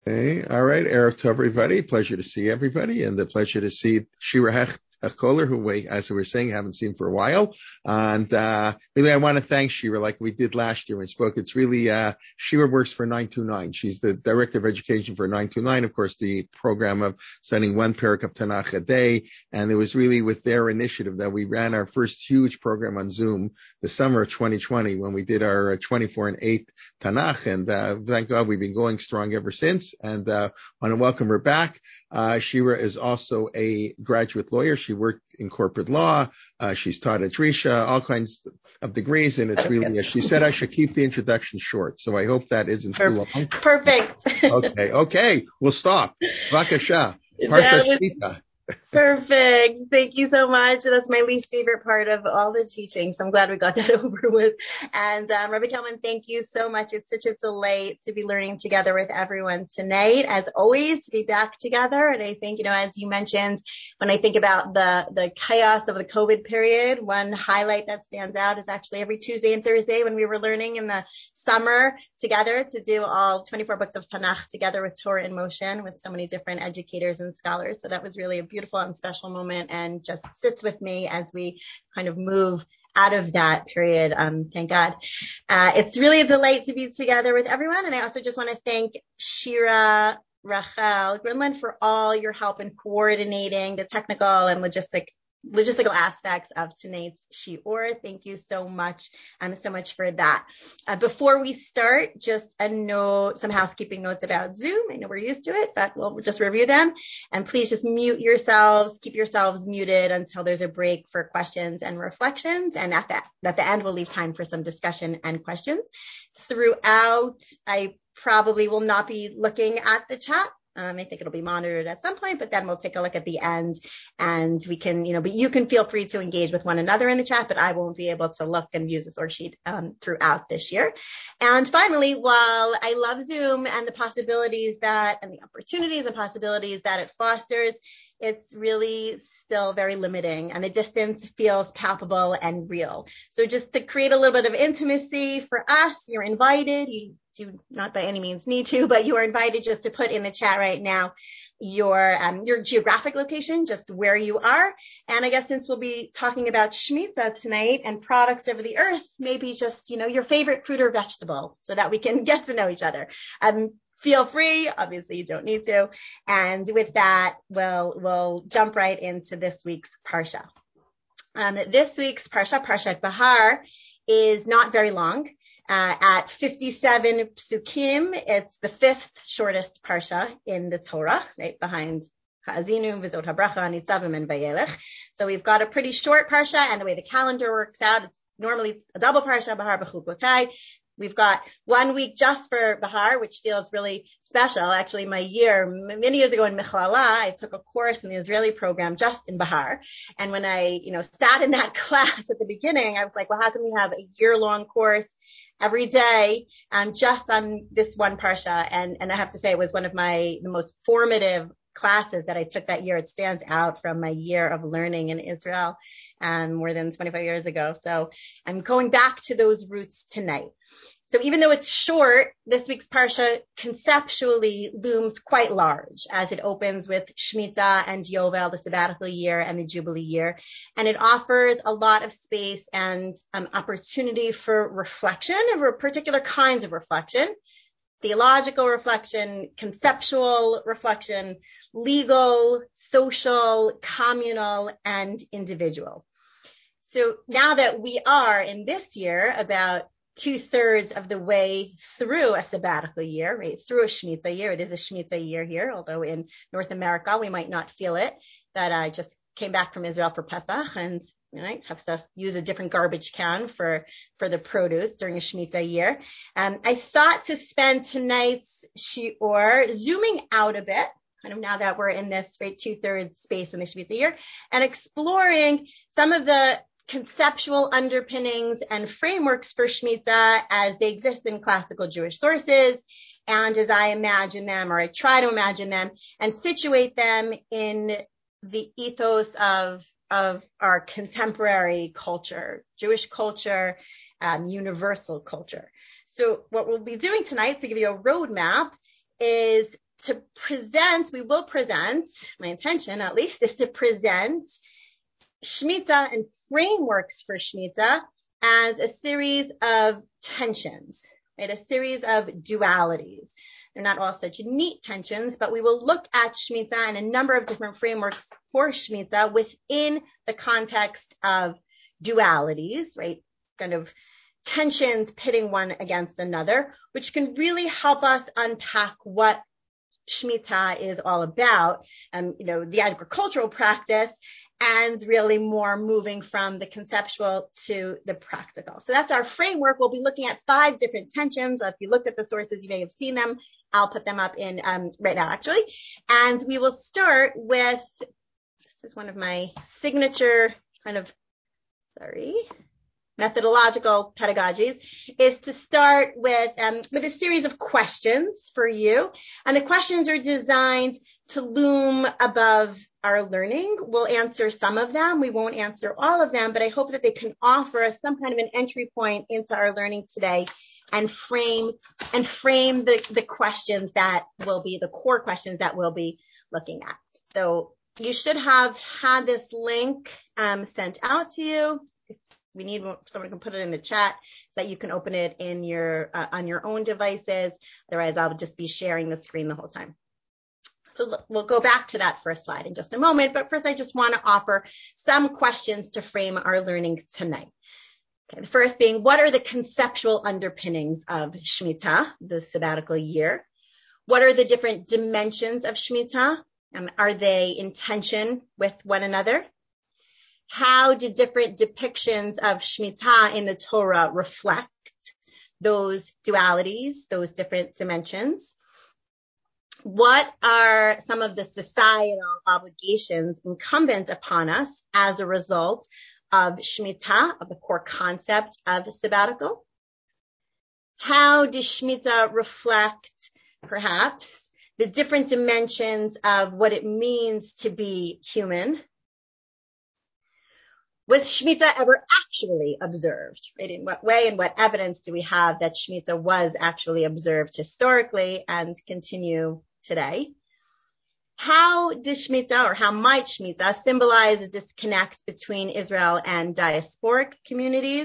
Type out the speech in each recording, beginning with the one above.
Hey, all right, Erev to everybody. Pleasure to see everybody, and the pleasure to see Shira Hechkoler, who as we were saying, haven't seen for a while. And really, I want to thank Shira, like we did last year when we spoke. It's really Shira works for 929. She's the director of education for 929, of course, the program of studying one parak of Tanakh a day. And it was really with their initiative that we ran our first huge program on Zoom the summer of 2020 when we did our 24 and 8 Tanakh, and thank God we've been going strong ever since. And want to welcome her back. Shira is also a graduate lawyer. She worked in corporate law. She's taught at Drisha, all kinds of degrees, and it's really. She said I should keep the introduction short, so I hope that isn't too long. Perfect. Okay, we'll stop. Vakasha, Parsha Shmita. Perfect. Thank you so much. That's my least favorite part of all the teaching, so I'm glad we got that over with. And Rabbi Kelman, thank you so much. It's such a delight to be learning together with everyone tonight, as always, to be back together. And I think, as you mentioned, when I think about the chaos of the COVID period, one highlight that stands out is actually every Tuesday and Thursday when we were learning in the summer together to do all 24 books of Tanakh together with Torah in Motion with so many different educators and scholars. So that was really a beautiful and special moment and just sits with me as we kind of move out of that period. Thank God. It's really a delight to be together with everyone. And I also just want to thank Shira, Rachel Grinland for all your help in coordinating the technical and logistical aspects of tonight's shiur. Thank you so much for that. Before we start, just a note, some housekeeping notes about Zoom. I know we're used to it, but we'll just review them. And please just mute yourselves, keep yourselves muted until there's a break for questions and reflections. And at the end, we'll leave time for some discussion and questions. Throughout, I probably will not be looking at the chat. I think it'll be monitored at some point, but then we'll take a look at the end and we can, but you can feel free to engage with one another in the chat, but I won't be able to look and use the source sheet throughout this year. And finally, while I love Zoom and the possibilities and the opportunities and possibilities that it fosters, it's really still very limiting and the distance feels palpable and real. So just to create a little bit of intimacy for us, you're invited. You do not by any means need to, but you are invited just to put in the chat right now your geographic location, just where you are. And I guess since we'll be talking about Shemitah tonight and products of the earth, maybe just, your favorite fruit or vegetable so that we can get to know each other. Feel free. Obviously, you don't need to. And with that, we'll jump right into this week's Parsha. This week's Parsha, Parshat Bahar, is not very long. At 57 psukim, it's the fifth shortest Parsha in the Torah, right behind Ha'azinu, V'zot HaBracha, Nitzavim, and Vayelech. So we've got a pretty short Parsha, and the way the calendar works out, it's normally a double Parsha, Bahar B'chukotai. We've got 1 week just for Bahar, which feels really special. Actually, many years ago in Michlala, I took a course in the Israeli program just in Bahar. And when I, sat in that class at the beginning, I was like, well, how can we have a year-long course every day just on this one Parsha? And I have to say it was one of the most formative classes that I took that year. It stands out from my year of learning in Israel more than 25 years ago. So I'm going back to those roots tonight. So even though it's short, this week's Parsha conceptually looms quite large as it opens with Shemitah and Yovel, the sabbatical year, and the Jubilee year. And it offers a lot of space and opportunity for reflection, of particular kinds of reflection: theological reflection, conceptual reflection, legal, social, communal, and individual. So now that we are in this year about 2/3 of the way through a sabbatical year, right? Through a Shemitah year. It is a Shemitah year here, although in North America, we might not feel it. That I just came back from Israel for Pesach and I have to use a different garbage can for the produce during a Shemitah year. I thought to spend tonight's shiur zooming out a bit, kind of now that we're in this right 2/3 space in the Shemitah year, and exploring some of the conceptual underpinnings and frameworks for Shemitah as they exist in classical Jewish sources, and as I imagine them, or I try to imagine them, and situate them in the ethos of our contemporary culture, Jewish culture, universal culture. So what we'll be doing tonight, to give you a roadmap, is we will present, my intention at least is to present Shemitah and frameworks for Shemitah as a series of tensions, right? A series of dualities. They're not all such neat tensions, but we will look at Shemitah and a number of different frameworks for Shemitah within the context of dualities, right? Kind of tensions pitting one against another, which can really help us unpack what Shemitah is all about, the agricultural practice, and really more moving from the conceptual to the practical. So that's our framework. We'll be looking at 5 different tensions. If you looked at the sources, you may have seen them. I'll put them up in right now, actually. And we will start with, this is one of my signature methodological pedagogies, is to start with a series of questions for you. And the questions are designed to loom above our learning. We'll answer some of them. We won't answer all of them, but I hope that they can offer us some kind of an entry point into our learning today and frame the questions that will be the core questions that we'll be looking at. So you should have had this link sent out to you. We need someone can put it in the chat so that you can open it in your on your own devices. Otherwise, I'll just be sharing the screen the whole time. So we'll go back to that first slide in just a moment. But first, I just want to offer some questions to frame our learning tonight. Okay, the first being, what are the conceptual underpinnings of Shemitah, the sabbatical year? What are the different dimensions of Shemitah? Are they in tension with one another? How do different depictions of Shemitah in the Torah reflect those dualities, those different dimensions? What are some of the societal obligations incumbent upon us as a result of Shemitah, of the core concept of sabbatical? How does Shemitah reflect, perhaps, the different dimensions of what it means to be human? Was Shemitah ever actually observed? Right? In what way and what evidence do we have that Shemitah was actually observed historically and continue today? How does Shemitah, or how might Shemitah symbolize a disconnect between Israel and diasporic communities?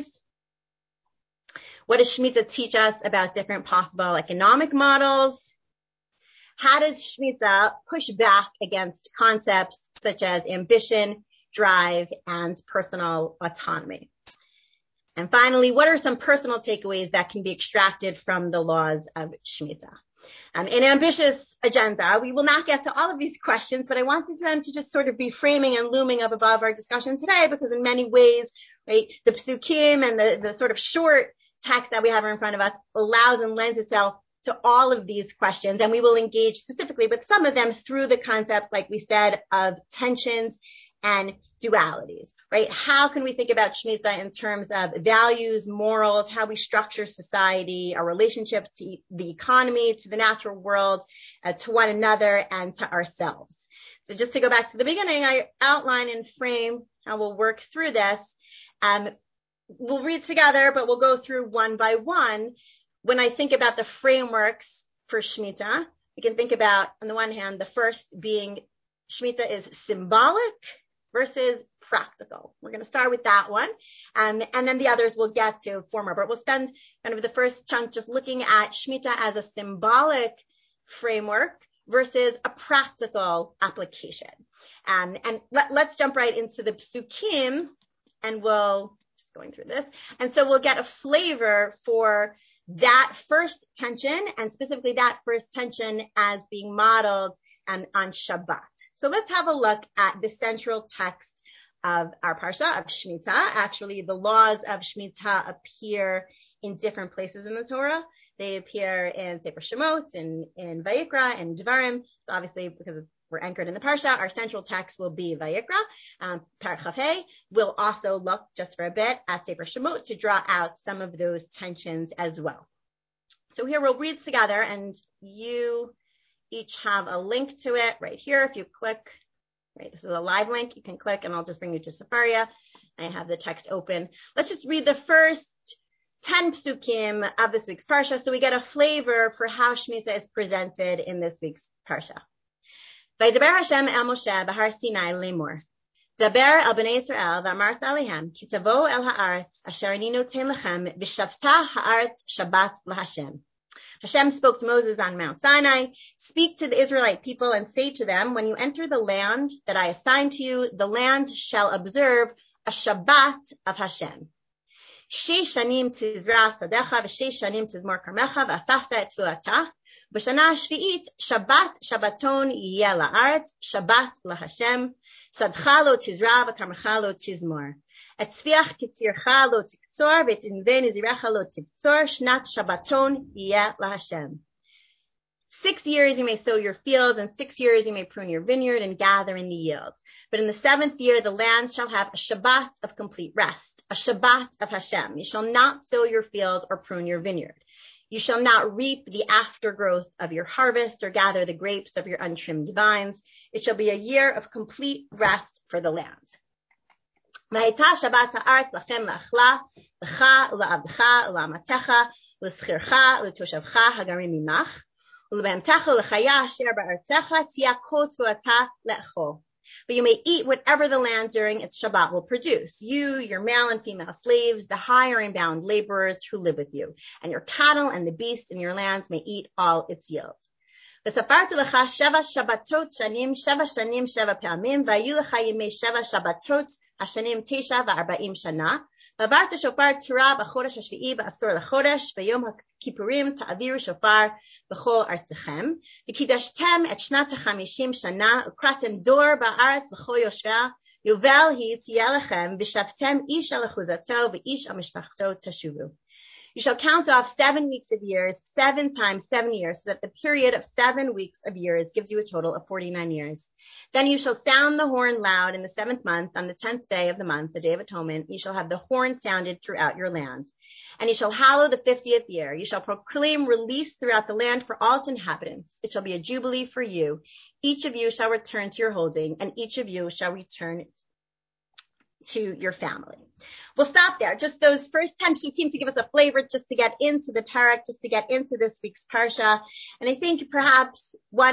What does Shemitah teach us about different possible economic models? How does Shemitah push back against concepts such as ambition, drive, and personal autonomy? And finally, what are some personal takeaways that can be extracted from the laws of Shemitah? In ambitious agenda, we will not get to all of these questions, but I wanted them to just sort of be framing and looming up above our discussion today, because in many ways, right, the psukim and the sort of short text that we have in front of us allows and lends itself to all of these questions. And we will engage specifically with some of them through the concept, like we said, of tensions and dualities, right? How can we think about Shemitah in terms of values, morals, how we structure society, our relationship to the economy, to the natural world, to one another, and to ourselves? So just to go back to the beginning, I outline and frame how we'll work through this. We'll read together, but we'll go through one by one. When I think about the frameworks for Shemitah, we can think about, on the one hand, the first being Shemitah is symbolic versus practical. We're going to start with that one. And then the others we'll get to former, but we'll spend kind of the first chunk just looking at Shemitah as a symbolic framework versus a practical application. And let's jump right into the psukim, and we'll just going through this. And so we'll get a flavor for that first tension, and specifically that first tension as being modeled on Shabbat. So let's have a look at the central text of our parsha of Shemitah. Actually, the laws of Shemitah appear in different places in the Torah. They appear in Sefer Shemot, in Vayikra, and Devarim. So obviously, because we're anchored in the parsha, our central text will be Vayikra. Perek Chaf Hei. We'll also look just for a bit at Sefer Shemot to draw out some of those tensions as well. So here we'll read together, and you each have a link to it right here. If you click, right, this is a live link, you can click, and I'll just bring you to Sefaria. I have the text open. Let's just read the first 10 psukim of this week's parsha, so we get a flavor for how Shemitah is presented in this week's Parsha. Vaydaber Hashem el Moshe b'har Sinai lemor. Daber el bnei Yisrael v'amars alehem ki tavo el haaretz asher ani noten lechem v'shavta haaretz Shabbat laHashem. Hashem spoke to Moses on Mount Sinai. Speak to the Israelite people and say to them, when you enter the land that I assign to you, the land shall observe a Shabbat of Hashem. Sheish shanim tizra sadecha v'sheish shanim tizmor karmecha v'asafta et tefilata. B'shana shvi'it Shabbat Shabbaton yeh la'aretz Shabbat laHashem. Sadcha lo tizra v'karmecha lo tizmor. Et tzviach kitzircha lo tiktzor v'et inve nizirecha lo tiktzor shnat Shabbaton yeh laHashem. 6 years you may sow your fields, and 6 years you may prune your vineyard and gather in the yields. But in the 7th year, the land shall have a Shabbat of complete rest, a Shabbat of Hashem. You shall not sow your fields or prune your vineyard. You shall not reap the aftergrowth of your harvest or gather the grapes of your untrimmed vines. It shall be a year of complete rest for the land. V'hayta Shabbat ha'aretz lachem la'achla, l'cha u'la'avdecha u'la'amatecha, l'schircha u'letoshavcha hagarim mimach. But you may eat whatever the land during its Shabbat will produce. You, your male and female slaves, the hired and bound laborers who live with you, and your cattle and the beasts in your lands may eat all its yield. וספרתי לך 7 שבתות שנים, 7 שנים 7 פעמים, והיו לך ימי 7 שבתות השנים 49 שנה. ועברת שופר תורה בחודש השביעי בעשור לחודש, ביום הכיפורים תעבירו שופר בכל ארצכם. וקידשתם את שנת 50 שנה, וקראתם דור בארץ לכל יושביה, יובל היא תהיה לכם, ושבתם איש על אחוזתו ואיש על משפחתו תשובו. You shall count off 7 weeks of years, 7 times 7 years, so that the period of 7 weeks of years gives you a total of 49 years. Then you shall sound the horn loud in the 7th month, on the 10th day of the month, the Day of Atonement. You shall have the horn sounded throughout your land. And you shall hallow the 50th year. You shall proclaim release throughout the land for all its inhabitants. It shall be a jubilee for you. Each of you shall return to your holding, and each of you shall return to your family. We'll stop there. Just those first 10 psukim to give us a flavor, just to get into the parak, just to get into this week's parsha. And I think perhaps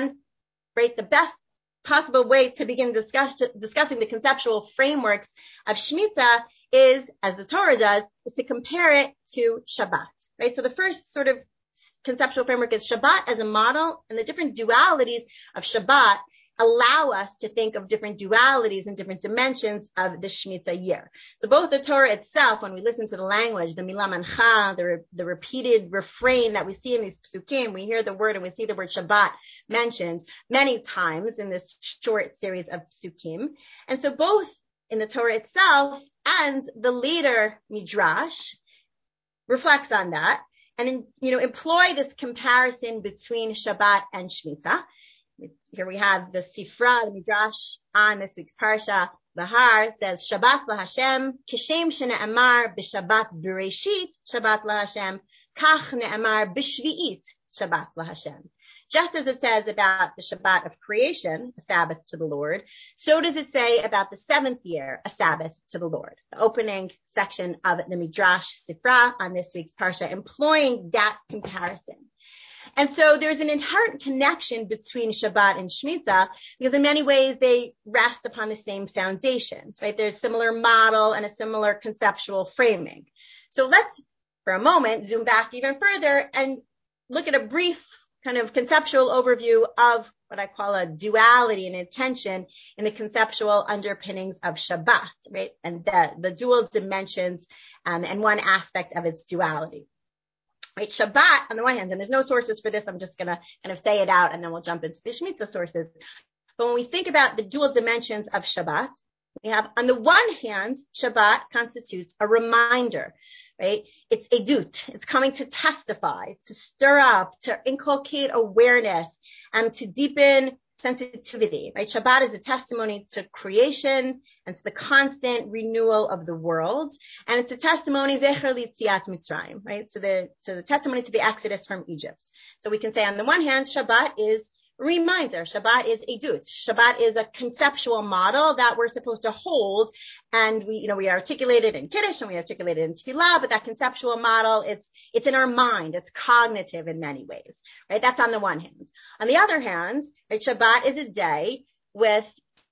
the best possible way to begin discussing the conceptual frameworks of Shemitah is, as the Torah does, is to compare it to Shabbat, right? So the first sort of conceptual framework is Shabbat as a model, and the different dualities of Shabbat allow us to think of different dualities and different dimensions of the Shemitah year. So both the Torah itself, when we listen to the language, the milah mancha, the repeated refrain that we see in these psukim, we hear the word and we see the word Shabbat mentioned many times in this short series of psukim. And so both in the Torah itself and the later Midrash reflects on that and, employ this comparison between Shabbat and Shemitah. Here we have the Sifra, the Midrash on this week's Parsha. Bahar says, Shabbat laHashem, kishem shene'amar b'Shabbat Bereshit, Shabbat laHashem, kach ne'amar b'Shvi'it, Shabbat laHashem. Just as it says about the Shabbat of creation, a Sabbath to the Lord, so does it say about the 7th year, a Sabbath to the Lord. The opening section of the Midrash Sifra on this week's Parsha, employing that comparison. And so there's an inherent connection between Shabbat and Shemitah because in many ways they rest upon the same foundations, right? There's a similar model and a similar conceptual framing. So let's, for a moment, zoom back even further and look at a brief kind of conceptual overview of what I call a duality and a tension in the conceptual underpinnings of Shabbat, right? And the dual dimensions and one aspect of its duality. Right, Shabbat, on the one hand, and there's no sources for this, I'm just going to kind of say it out and then we'll jump into the Shemitah sources. But when we think about the dual dimensions of Shabbat, we have, on the one hand, Shabbat constitutes a reminder, right? It's edut. It's coming to testify, to stir up, to inculcate awareness, and to deepen sensitivity, right? Shabbat is a testimony to creation and to the constant renewal of the world. And it's a testimony, Zecher L'Yetziat Mitzrayim, right? So the testimony to the Exodus from Egypt. So we can say on the one hand, Shabbat is reminder. Shabbat is edut. Shabbat is a conceptual model that we're supposed to hold, and we articulate it in Kiddush and we articulate it in Tefillah, but that conceptual model, it's in our mind. It's cognitive in many ways, right? That's on the one hand. On the other hand, right, Shabbat is a day with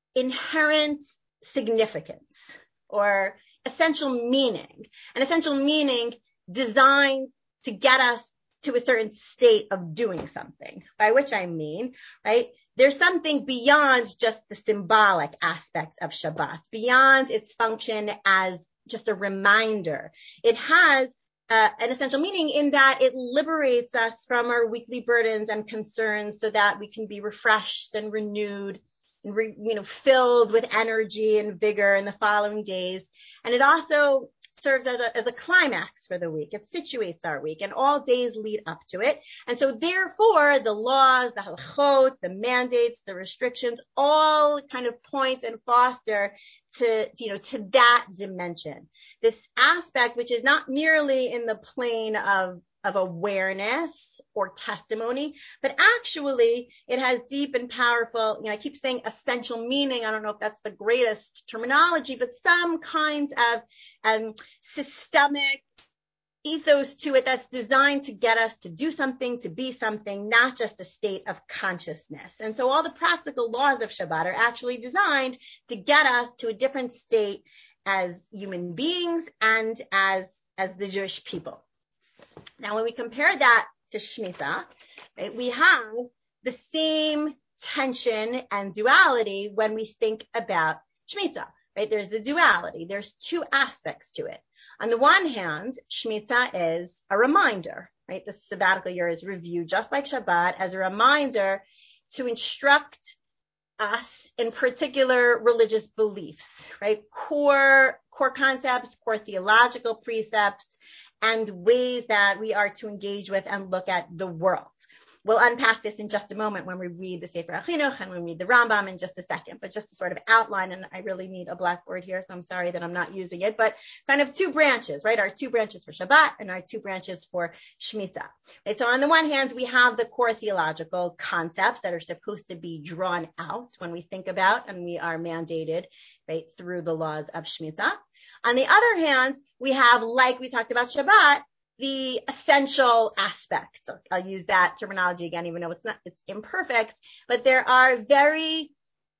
inherent significance or essential meaning, an essential meaning designed to get us to a certain state of doing something, by which I mean, right, there's something beyond just the symbolic aspects of Shabbat, beyond its function as just a reminder. It has an essential meaning in that it liberates us from our weekly burdens and concerns so that we can be refreshed and renewed and filled with energy and vigor in the following days. And it also serves as a climax for the week. It situates our week, and all days lead up to it. And so therefore, the laws, the halachot, the mandates, the restrictions, all kind of point and foster to that dimension. This aspect, which is not merely in the plane of awareness or testimony, but actually it has deep and powerful, I keep saying essential meaning. I don't know if that's the greatest terminology, but some kinds of systemic ethos to it that's designed to get us to do something, to be something, not just a state of consciousness. And so all the practical laws of Shabbat are actually designed to get us to a different state as human beings and as the Jewish people. Now, when we compare that to Shemitah, right, we have the same tension and duality when we think about Shemitah, right? There's the duality. There's two aspects to it. On the one hand, Shemitah is a reminder, right? The sabbatical year is reviewed just like Shabbat as a reminder to instruct us in particular religious beliefs, right? Core concepts, core theological precepts, and ways that we are to engage with and look at the world. We'll unpack this in just a moment when we read the Sefer HaChinuch and we read the Rambam in just a second, but just to sort of outline, and I really need a blackboard here, so I'm sorry that I'm not using it, but kind of two branches, right? Our two branches for Shabbat and our two branches for Shemitah. Right? So on the one hand, we have the core theological concepts that are supposed to be drawn out when we think about and we are mandated, right, through the laws of Shemitah. On the other hand, we have, like we talked about Shabbat, the essential aspects. So I'll use that terminology again, even though it's imperfect, but there are very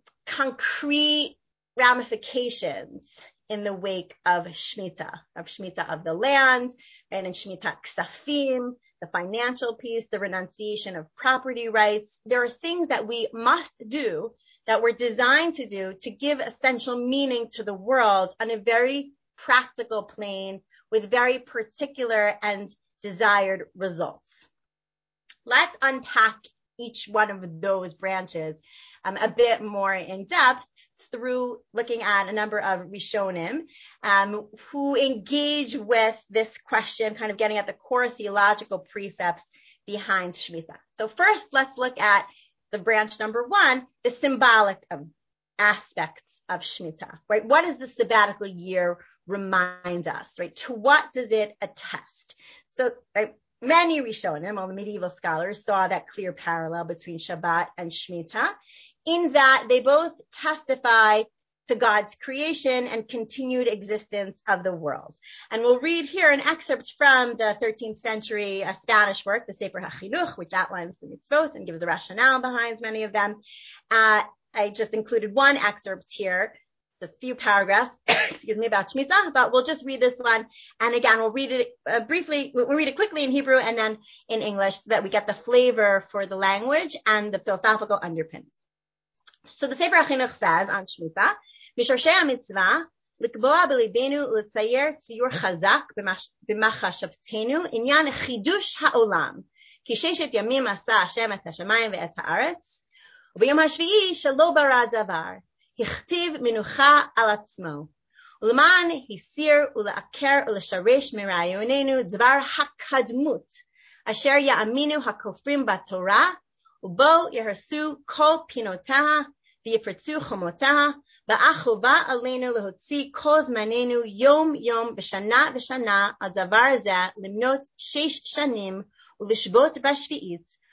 concrete ramifications in the wake of Shemitah of the land, and in Shemitah Ksafim, the financial piece, the renunciation of property rights. There are things that we must do that we're designed to do to give essential meaning to the world on a very practical plane with very particular and desired results. Let's unpack each one of those branches a bit more in depth through looking at a number of Rishonim who engage with this question, kind of getting at the core theological precepts behind Shemitah. So first, let's look at the branch number one, the symbolic aspects of Shemitah, right? What does the sabbatical year remind us, right? To what does it attest? So, right, many Rishonim, all the medieval scholars, saw that clear parallel between Shabbat and Shemitah, in that they both testify to God's creation and continued existence of the world. And we'll read here an excerpt from the 13th century Spanish work, the Sefer HaChinuch, which outlines the mitzvot and gives a rationale behind many of them. I just included one excerpt here, a few paragraphs, about Shemitah, but we'll just read this one. And again, we'll read it briefly. We'll read it quickly in Hebrew and then in English so that we get the flavor for the language and the philosophical underpinnings. So the Sefer HaChinuch says on Shemitah, משורשי המצווה, לקבוע בליבנו ולצייר ציור חזק במחשבתנו עניין חידוש העולם, כי 6 ימים עשה השם את השמיים ואת הארץ, וביום השביעי שלא ברא דבר, הכתיב מנוחה על עצמו, ולמען הסיר ולעקר ולשרש מרעיוננו דבר הקדמות, אשר יאמינו הכופרים בתורה, ובו יהרסו כל פינותיה, ויפרצו חומותיה, באה חובה עלינו להוציא כל זמננו יום יום בשנה ושנה על דבר זה למנות 6 שנים ולשבות בשביעית,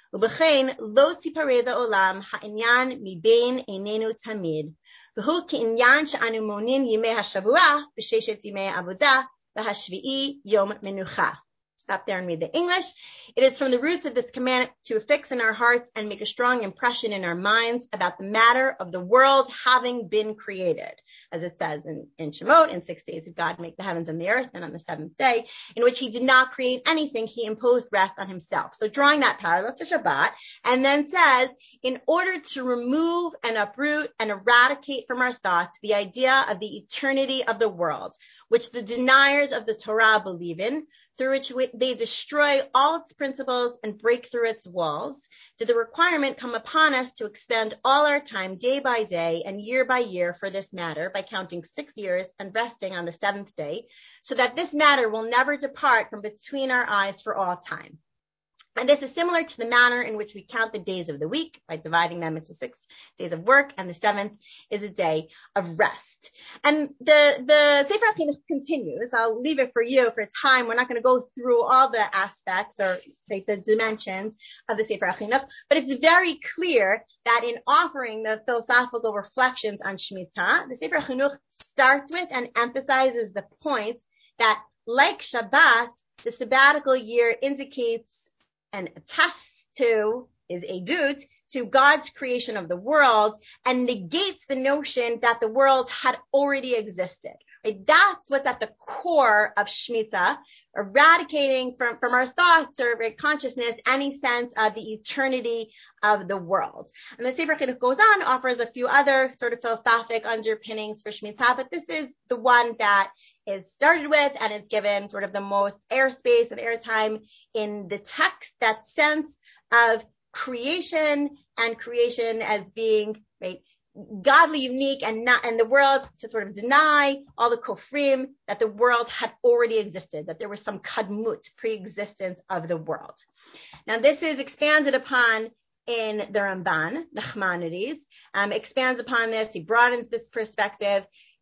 ובכן, לא תיפרד העולם העניין מבין עינינו תמיד, והוא כעניין שאנו מונים ימי השבוע בששת ימי עבודה, והשביעי יום מנוחה. Stop there and read the English. It is from the roots of this command to affix in our hearts and make a strong impression in our minds about the matter of the world having been created. As it says in Shemot, in 6 days did God make the heavens and the earth, and on the seventh day, in which he did not create anything, he imposed rest on himself. So drawing that parallel to Shabbat, and then says, in order to remove and uproot and eradicate from our thoughts the idea of the eternity of the world, which the deniers of the Torah believe in, through which they destroy all its principles and break through its walls, did the requirement come upon us to expend all our time day by day and year by year for this matter by counting 6 years and resting on the seventh day, so that this matter will never depart from between our eyes for all time. And this is similar to the manner in which we count the days of the week by dividing them into 6 days of work, and the seventh is a day of rest. And the Sefer HaChinuch continues. I'll leave it for you for time. We're not going to go through all the aspects or say the dimensions of the Sefer HaChinuch, but it's very clear that in offering the philosophical reflections on Shemitah, the Sefer HaChinuch starts with and emphasizes the point that, like Shabbat, the sabbatical year indicates and attests to, is edut, to God's creation of the world, and negates the notion that the world had already existed. Right? That's what's at the core of Shemitah, eradicating from our thoughts or consciousness any sense of the eternity of the world. And the Sefer HaChinuch goes on, offers a few other sort of philosophic underpinnings for Shemitah, but this is the one that is started with, and it's given sort of the most airspace and airtime in the text, that sense of creation and creation as being, right, godly, unique, and the world to sort of deny all the kofrim that the world had already existed, that there was some kadmut, pre-existence of the world. Now this is expanded upon in the Ramban, Nachmanides, expands upon this, he broadens this perspective,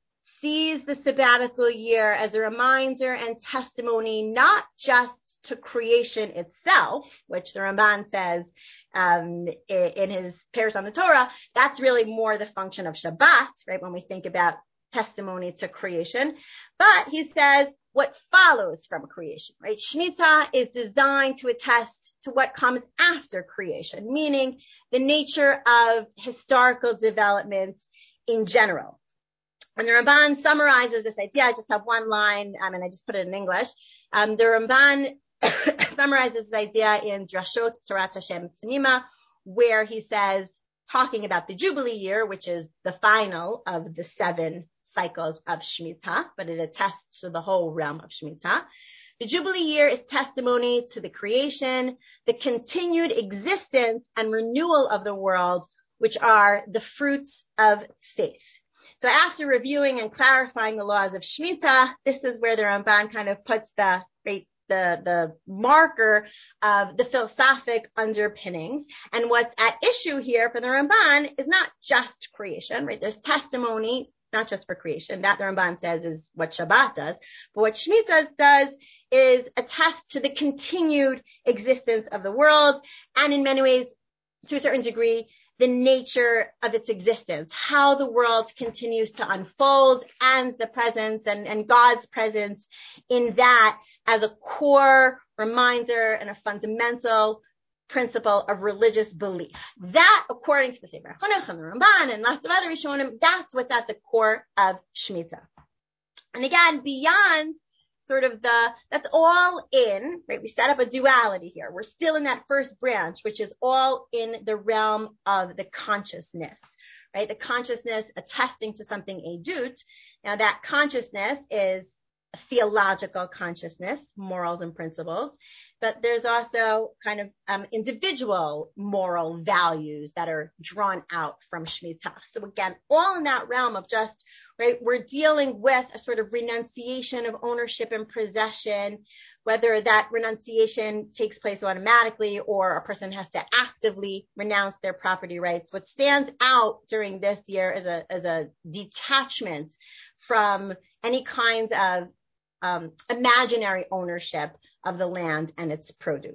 sees the sabbatical year as a reminder and testimony not just to creation itself, which the Ramban says in his Paris on the Torah, that's really more the function of Shabbat, right, when we think about testimony to creation. But he says what follows from creation, right? Shemitah is designed to attest to what comes after creation, meaning the nature of historical developments in general. And the Ramban summarizes this idea. I just have one line, and I just put it in English. The Ramban summarizes this idea in Drashot Torat Hashem Tzimima, where he says, talking about the Jubilee year, which is the final of the 7 cycles of Shemitah, but it attests to the whole realm of Shemitah. The Jubilee year is testimony to the creation, the continued existence and renewal of the world, which are the fruits of faith. So after reviewing and clarifying the laws of Shemitah, this is where the Ramban kind of puts the marker of the philosophic underpinnings. And what's at issue here for the Ramban is not just creation, right? There's testimony, not just for creation. That the Ramban says is what Shabbat does. But what Shemitah does is attest to the continued existence of the world, and in many ways, to a certain degree, the nature of its existence, how the world continues to unfold, and the presence and God's presence in that as a core reminder and a fundamental principle of religious belief. That, according to the Sefer HaChinuch and the Ramban and lots of other Rishonim, that's what's at the core of Shemitah. And again, beyond sort of that's all in, right? We set up a duality here. We're still in that first branch, which is all in the realm of the consciousness, right? The consciousness attesting to something edut. Now that consciousness is a theological consciousness, morals and principles, but there's also kind of individual moral values that are drawn out from Shemitah. So again, all in that realm of just, right, we're dealing with a sort of renunciation of ownership and possession, whether that renunciation takes place automatically or a person has to actively renounce their property rights. What stands out during this year is a detachment from any kinds of imaginary ownership of the land and its produce.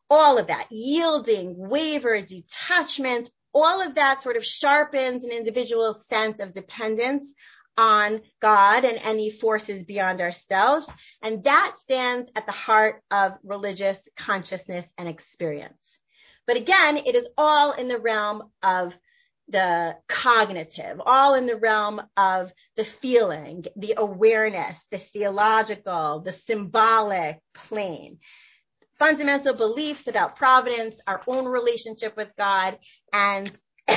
all of that, yielding, waver, detachment, all of that sort of sharpens an individual's sense of dependence on God and any forces beyond ourselves. And that stands at the heart of religious consciousness and experience. But again, it is all in the realm of the cognitive, all in the realm of the feeling, the awareness, the theological, the symbolic plane. Fundamental beliefs about providence, our own relationship with God, and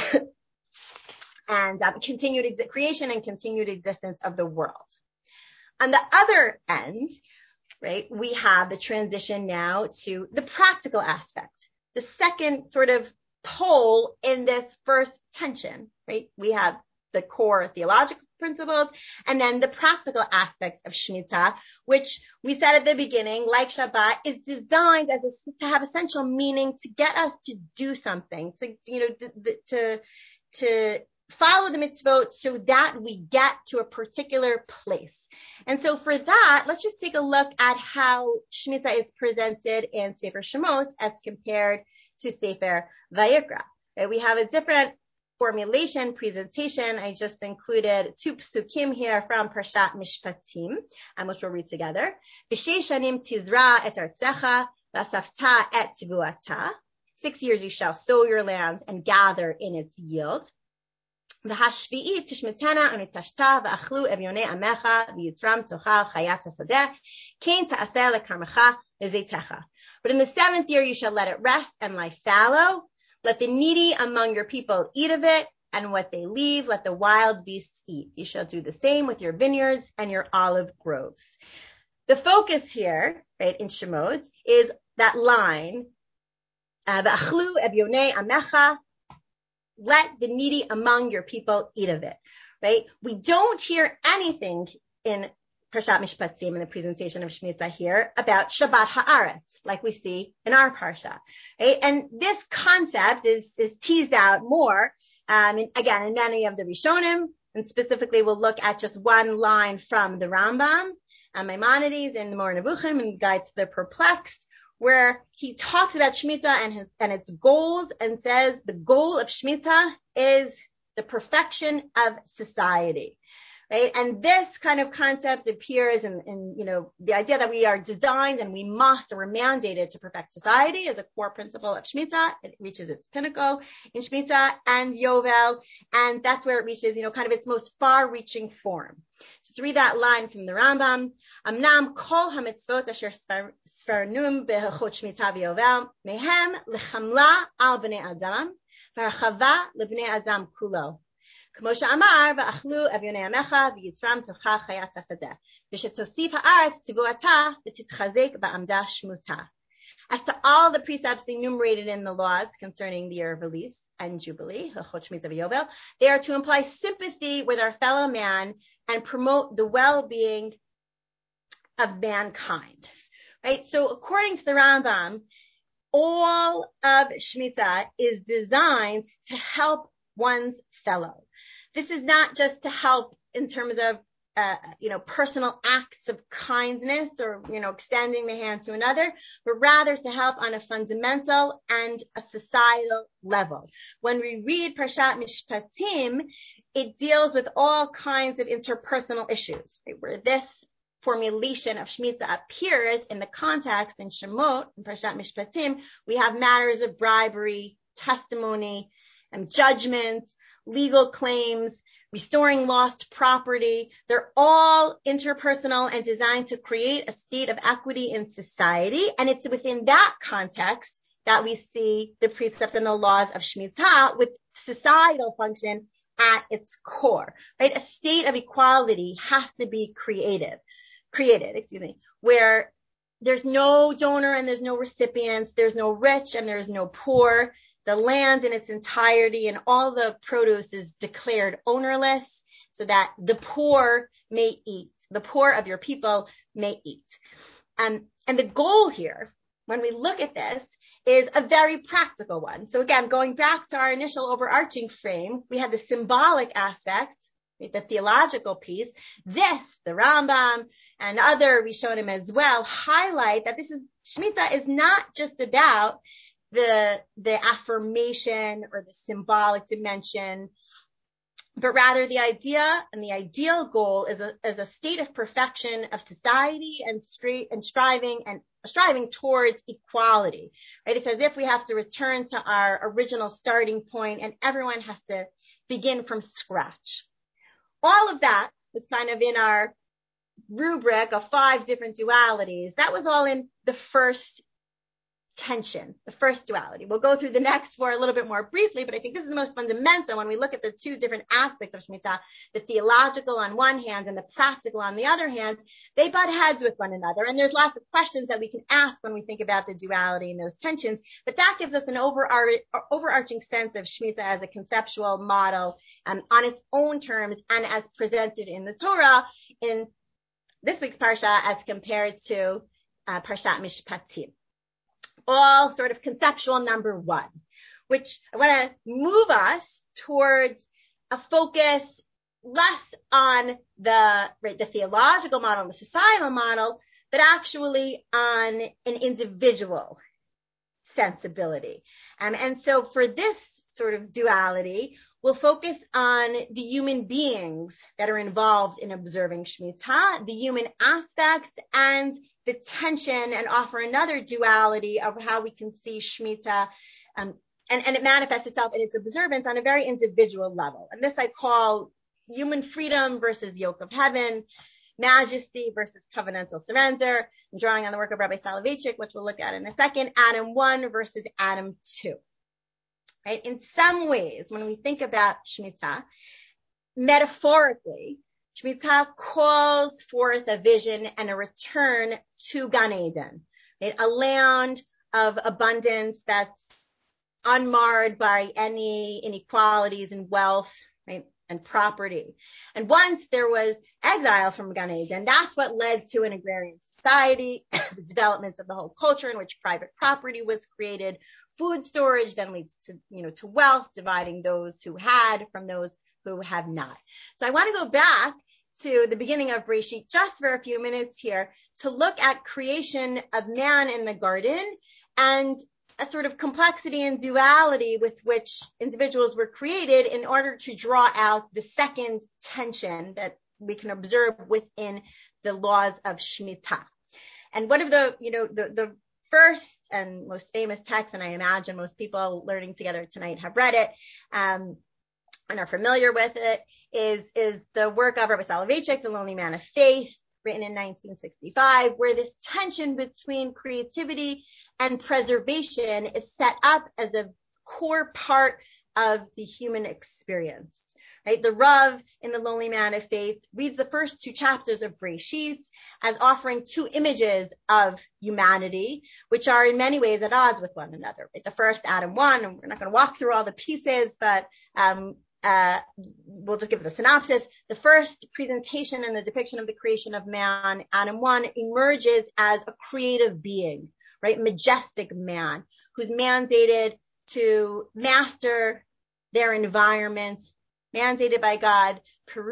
continued creation and continued existence of the world. On the other end, right, we have the transition now to the practical aspect, the second sort of pole in this first tension, right? We have the core theological principles and then the practical aspects of Shemitah, which we said at the beginning, like Shabbat, is designed to have essential meaning, to get us to do something, to follow the mitzvot so that we get to a particular place. And so for that, let's just take a look at how Shemitah is presented in Sefer Shemot as compared to Sefer Vayikra. Right? We have a different formulation, presentation. I just included 2 psukim here from Parshat Mishpatim, which we'll read together. B'sheish shanim tizra et artzecha, v'asafta et tivuata. 6 years you shall sow your land and gather in its yield. V'hashvi'it tishmetena unitashta v'achlu evyonei amecha v'yitzram tochal chayat hasadeh kein ta'aseh lekarmecha lezeitecha. But in the 7th year you shall let it rest and lie fallow. Let the needy among your people eat of it, and what they leave, let the wild beasts eat. You shall do the same with your vineyards and your olive groves. The focus here, right, in Shemot, is that line, v'achlu evyonei amecha, let the needy among your people eat of it, right? We don't hear anything in Parshat Mishpatim in the presentation of Shemitah here about Shabbat Haaretz, like we see in our Parsha, right? And this concept is teased out more, again, in many of the Rishonim, and specifically we'll look at just one line from the Rambam, Maimonides in the Moreh Nevuchim and Guide to the Perplexed, where he talks about Shemitah and its goals and says the goal of Shemitah is the perfection of society. Right? And this kind of concept appears in the idea that we are designed and we must, or we're mandated to perfect society as a core principle of Shemitah. It reaches its pinnacle in Shemitah and Yovel. And that's where it reaches, kind of its most far-reaching form. Just to read that line from the Rambam. Amnam kol hamitzvot asher sfarnum behachot Shemitah v'Yovel mehem lechamla al bnei Adam v'archava lebnei Adam kulo. As to all the precepts enumerated in the laws concerning the year of release and Jubilee, they are to imply sympathy with our fellow man and promote the well-being of mankind. Right? So according to the Rambam, all of Shemitah is designed to help one's fellow. This is not just to help in terms of, personal acts of kindness or, extending the hand to another, but rather to help on a fundamental and a societal level. When we read Parshat Mishpatim, it deals with all kinds of interpersonal issues, right, where this formulation of Shemitah appears in the context in Shemot, in Parshat Mishpatim. We have matters of bribery, testimony, and judgment, legal claims, restoring lost property. They're all interpersonal and designed to create a state of equity in society. And it's within that context that we see the precepts and the laws of Shemitah with societal function at its core, right? A state of equality has to be created, where there's no donor and there's no recipients, there's no rich and there's no poor. The land in its entirety and all the produce is declared ownerless so that the poor may eat. The poor of your people may eat. And the goal here, when we look at this, is a very practical one. So again, going back to our initial overarching frame, we had the symbolic aspect, the theological piece. This, the Rambam and other Rishonim as well, highlight that this is Shemitah is not just about the affirmation or the symbolic dimension, but rather the idea and the ideal goal is a state of perfection of society and striving towards equality, right? It's as if we have to return to our original starting point and everyone has to begin from scratch. All of that was kind of in our rubric of 5 different dualities. That was all in the first tension, the first duality. We'll go through the next 4 a little bit more briefly, but I think this is the most fundamental when we look at the 2 different aspects of Shemitah, the theological on one hand and the practical on the other hand. They butt heads with one another. And there's lots of questions that we can ask when we think about the duality and those tensions, but that gives us an overarching sense of Shemitah as a conceptual model on its own terms and as presented in the Torah in this week's Parsha as compared to Parshat Mishpatim. All sort of conceptual number 1, which I want to move us towards a focus less on the theological model, the societal model, but actually on an individual sensibility. And so for this sort of duality, we'll focus on the human beings that are involved in observing Shemitah, the human aspect, and the tension, and offer another duality of how we can see Shemitah, and it manifests itself in its observance on a very individual level. And this I call human freedom versus yoke of heaven, majesty versus covenantal surrender. I'm drawing on the work of Rabbi Soloveitchik, which we'll look at in a second, Adam 1 versus Adam 2. Right? In some ways, when we think about Shemitah, metaphorically, Shemitah calls forth a vision and a return to Gan Eden, right? A land of abundance that's unmarred by any inequalities in wealth, right, and property. And once there was exile from Gan Eden, that's what led to an agrarian society, the developments of the whole culture in which private property was created. Food storage then leads to wealth, dividing those who had from those who have not. So I want to go back to the beginning of Bereshit just for a few minutes here to look at creation of man in the garden and a sort of complexity and duality with which individuals were created in order to draw out the second tension that we can observe within the laws of Shemitah. And one of the first and most famous text, and I imagine most people learning together tonight have read it and are familiar with it, is the work of Rabbi Soloveitchik, The Lonely Man of Faith, written in 1965, where this tension between creativity and preservation is set up as a core part of the human experience. Right? The Rav in The Lonely Man of Faith reads the first 2 chapters of Bereshit as offering 2 images of humanity, which are in many ways at odds with one another. Right? The first, Adam 1, and we're not going to walk through all the pieces, but we'll just give the synopsis. The first presentation and the depiction of the creation of man, Adam 1, emerges as a creative being, right? Majestic man who's mandated to master their environment, mandated by God,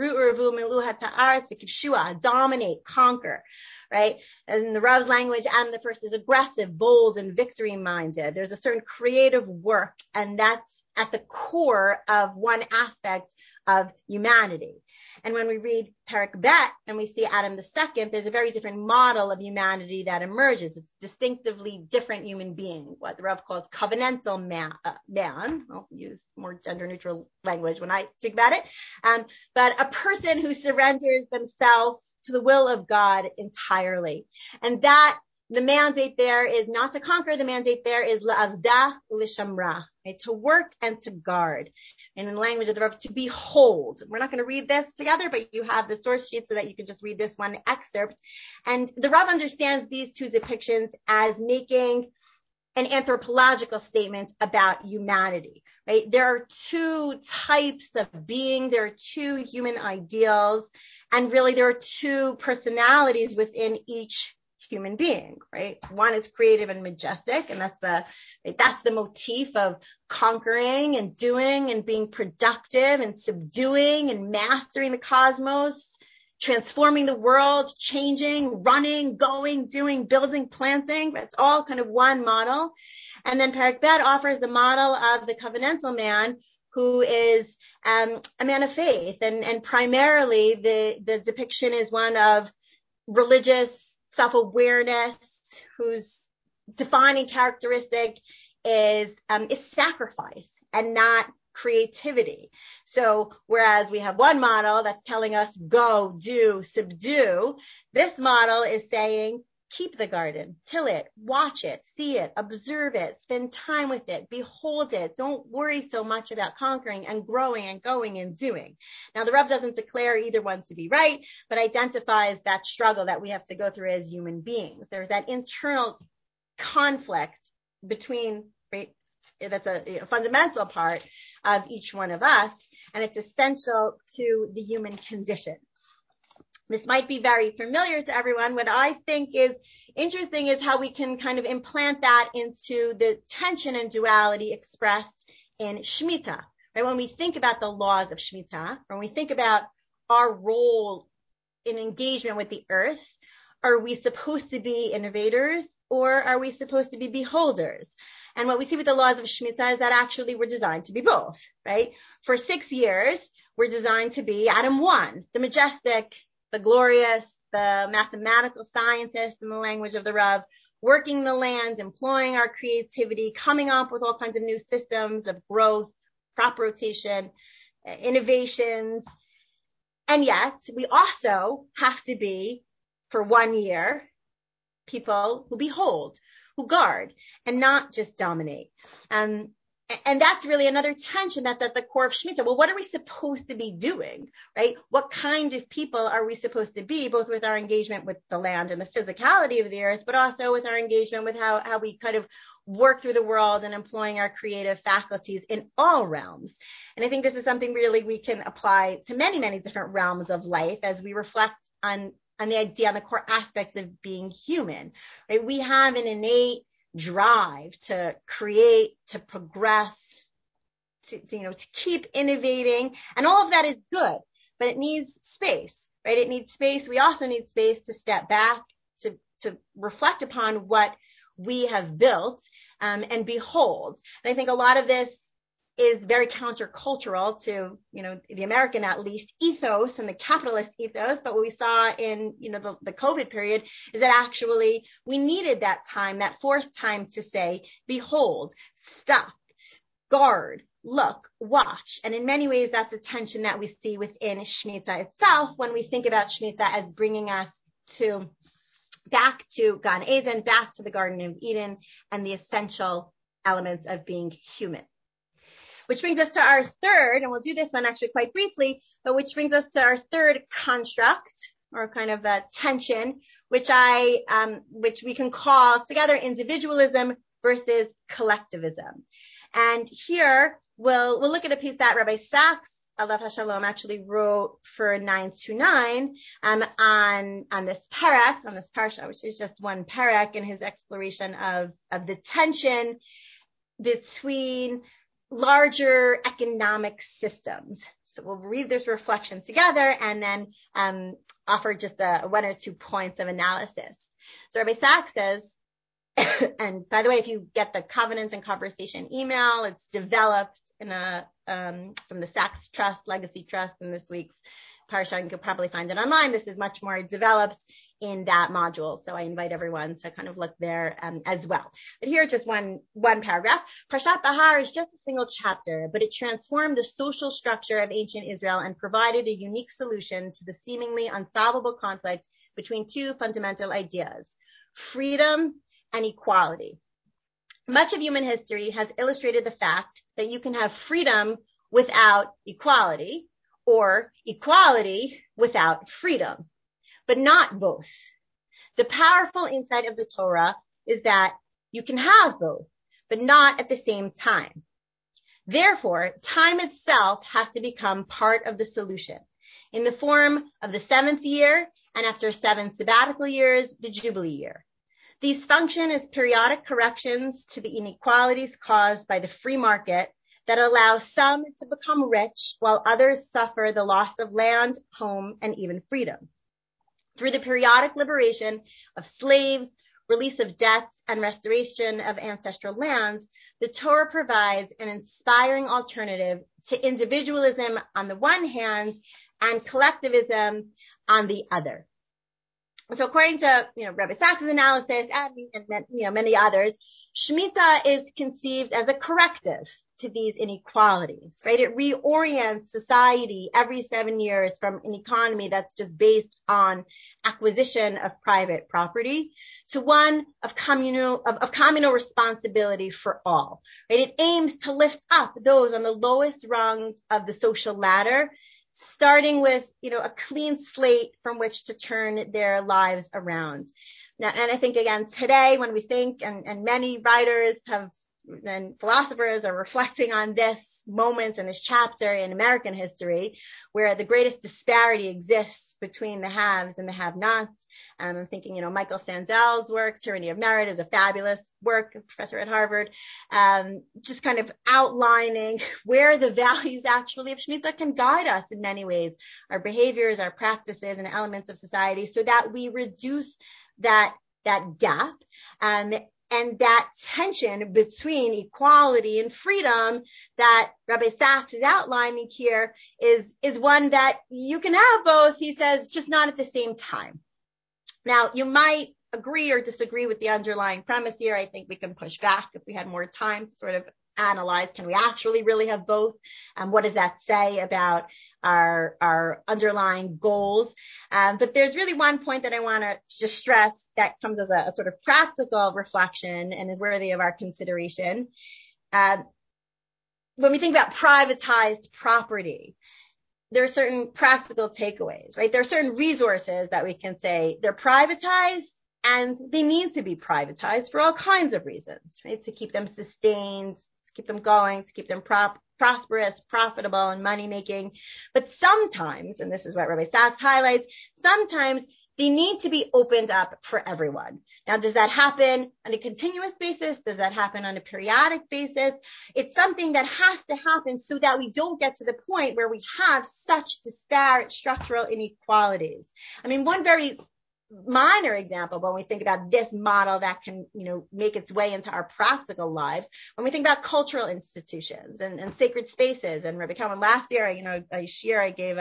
dominate, conquer, right? And the Rav's language, Adam the first is aggressive, bold, and victory-minded. There's a certain creative work, and that's at the core of one aspect of humanity. And when we read Perek Bet and we see Adam the second, there's a very different model of humanity that emerges. It's distinctively different human being, what the Rav calls covenantal man. I'll use more gender-neutral language when I speak about it. But a person who surrenders themselves to the will of God entirely. And that the mandate there is not to conquer. The mandate there is la'avda u'lishamra, right? To work and to guard. And in the language of the Rav, to behold. We're not going to read this together, but you have the source sheet so that you can just read this one excerpt. And the Rav understands these 2 depictions as making an anthropological statement about humanity, right? There are 2 types of being. There are 2 human ideals. And really there are 2 personalities within each human being, right? One is creative and majestic, and that's the motif of conquering and doing and being productive and subduing and mastering the cosmos transforming the world, changing, running, going, doing, building, planting. That's all kind of one model. And then Perek Bet offers the model of the covenantal man, who is a man of faith. And primarily the depiction is one of religious self-awareness, whose defining characteristic is sacrifice and not creativity. So whereas we have one model that's telling us go, do, subdue, this model is saying keep the garden, till it, watch it, see it, observe it, spend time with it, behold it. Don't worry so much about conquering and growing and going and doing. Now, the Rav doesn't declare either one to be right, but identifies that struggle that we have to go through as human beings. There's that internal conflict between, right? That's a fundamental part of each one of us, and it's essential to the human condition. This might be very familiar to everyone. What I think is interesting is how we can kind of implant that into the tension and duality expressed in Shemitah. Right? When we think about the laws of Shemitah, when we think about our role in engagement with the earth, are we supposed to be innovators or are we supposed to be beholders? And what we see with the laws of Shemitah is that actually we're designed to be both, right? For 6 years, we're designed to be Adam 1, the majestic, the glorious, the mathematical scientist in the language of the Rav, working the land, employing our creativity, coming up with all kinds of new systems of growth, crop rotation, innovations. And yet we also have to be, for 1 year, people who behold, who guard, and not just dominate. And that's really another tension that's at the core of Shemitah. Well, what are we supposed to be doing, right? What kind of people are we supposed to be, both with our engagement with the land and the physicality of the earth, but also with our engagement with how we kind of work through the world and employing our creative faculties in all realms. And I think this is something really we can apply to many, many different realms of life as we reflect on the idea, on the core aspects of being human, right? We have an innate drive to create, to progress, to keep innovating. And all of that is good, but it needs space, right? It needs space. We also need space to step back, to reflect upon what we have built, and behold. And I think a lot of this is very countercultural to, the American, at least, ethos and the capitalist ethos. But what we saw in, the COVID period is that actually we needed that time, that forced time to say, behold, stop, guard, look, watch. And in many ways, that's a tension that we see within Shemitah itself when we think about Shemitah as bringing us back to Gan Eden, back to the Garden of Eden, and the essential elements of being human. Which brings us to our third, and we'll do this one actually quite briefly, but which brings us to our third construct, or kind of a tension, which we can call together individualism versus collectivism. And here we'll look at a piece that Rabbi Sachs, Alav HaShalom, actually wrote for 929 on this parak, on this parsha, which is just one parak, in his exploration of the tension between larger economic systems. So we'll read this reflection together and then offer just one or 2 points of analysis. So Rabbi Sachs says, and by the way, if you get the Covenants and Conversation email, it's developed in from the Sachs Trust, Legacy Trust, in this week's parsha. You can probably find it online. This is much more developed in that module. So I invite everyone to kind of look there as well. But here, just one paragraph. Parshat Bahar is just a single chapter, but it transformed the social structure of ancient Israel and provided a unique solution to the seemingly unsolvable conflict between two fundamental ideas: freedom and equality. Much of human history has illustrated the fact that you can have freedom without equality, or equality without freedom, but not both. The powerful insight of the Torah is that you can have both, but not at the same time. Therefore, time itself has to become part of the solution in the form of the 7th year, and after 7 sabbatical years, the Jubilee year. These function as periodic corrections to the inequalities caused by the free market that allow some to become rich while others suffer the loss of land, home, and even freedom. Through the periodic liberation of slaves, release of debts, and restoration of ancestral lands, the Torah provides an inspiring alternative to individualism on the one hand and collectivism on the other. So according to Rabbi Sachs' analysis and many others, Shemitah is conceived as a corrective to these inequalities, right? It reorients society every 7 years from an economy that's just based on acquisition of private property to one of communal responsibility for all, right? It aims to lift up those on the lowest rungs of the social ladder, starting with, a clean slate from which to turn their lives around. Now, and I think again, today when we think, and many writers and philosophers are reflecting on this moment in this chapter in American history, where the greatest disparity exists between the haves and the have-nots. I'm thinking, Michael Sandel's work, Tyranny of Merit, is a fabulous work, a professor at Harvard, just kind of outlining where the values actually of Shemitah can guide us in many ways, our behaviors, our practices, and elements of society, so that we reduce that gap, and that tension between equality and freedom that Rabbi Sachs is outlining here is one that you can have both, he says, just not at the same time. Now, you might agree or disagree with the underlying premise here. I think we can push back if we had more time to sort of analyze, can we actually really have both? What does that say about our underlying goals? But there's really one point that I want to just stress that comes as a sort of practical reflection and is worthy of our consideration. When we think about privatized property, there are certain practical takeaways, right? There are certain resources that we can say they're privatized and they need to be privatized for all kinds of reasons, right? To keep them sustained, to keep them going, to keep them prosperous, profitable, and money-making. But sometimes, and this is what Rabbi Sachs highlights, sometimes they need to be opened up for everyone. Now, does that happen on a continuous basis? Does that happen on a periodic basis? It's something that has to happen so that we don't get to the point where we have such disparate structural inequalities. I mean, one very minor example when we think about this model that can, make its way into our practical lives, when we think about cultural institutions and sacred spaces. And Rabbi Kalman, last year, I gave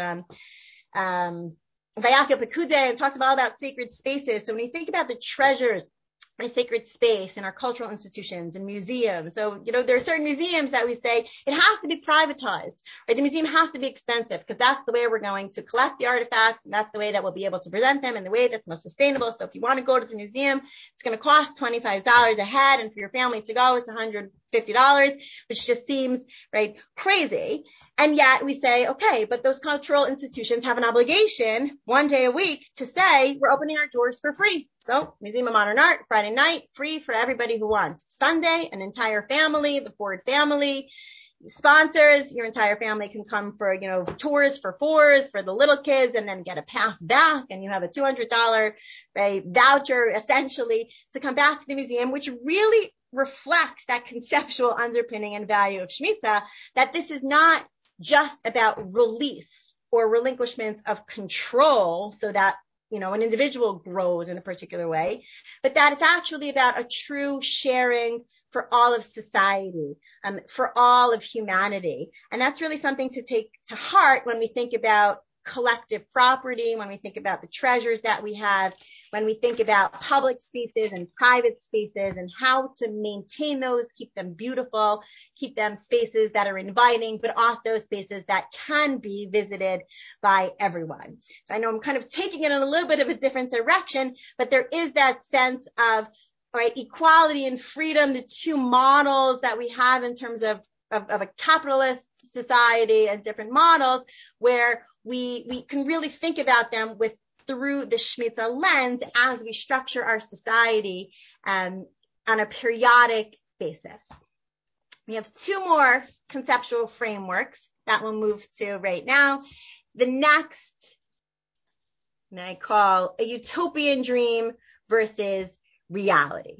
Vayaka Pekude and talks all about sacred spaces. So when you think about the treasures in sacred space in our cultural institutions and museums, so there are certain museums that we say it has to be privatized, right? The museum has to be expensive because that's the way we're going to collect the artifacts, and that's the way that we'll be able to present them in the way that's most sustainable. So if you want to go to the museum, it's going to cost $25 a head, and for your family to go, it's $150, which just seems right crazy. And yet we say, okay, but those cultural institutions have an obligation one day a week to say we're opening our doors for free. So Museum of Modern Art, Friday night, free for everybody who wants. Sunday, an entire family, the Ford family, sponsors, your entire family can come for, tours for fours for the little kids and then get a pass back. And you have a $200 voucher essentially to come back to the museum, which really reflects that conceptual underpinning and value of Shemitah, that this is not just about release or relinquishment of control so that, an individual grows in a particular way, but that it's actually about a true sharing for all of society, for all of humanity. And that's really something to take to heart when we think about collective property, when we think about the treasures that we have, when we think about public spaces and private spaces and how to maintain those, keep them beautiful, keep them spaces that are inviting, but also spaces that can be visited by everyone. So I know I'm kind of taking it in a little bit of a different direction, but there is that sense of equality and freedom, the two models that we have in terms of a capitalist society and different models where we can really think about them through the Shemitah lens as we structure our society on a periodic basis. We have two more conceptual frameworks that we'll move to right now. The next, I call a utopian dream versus reality.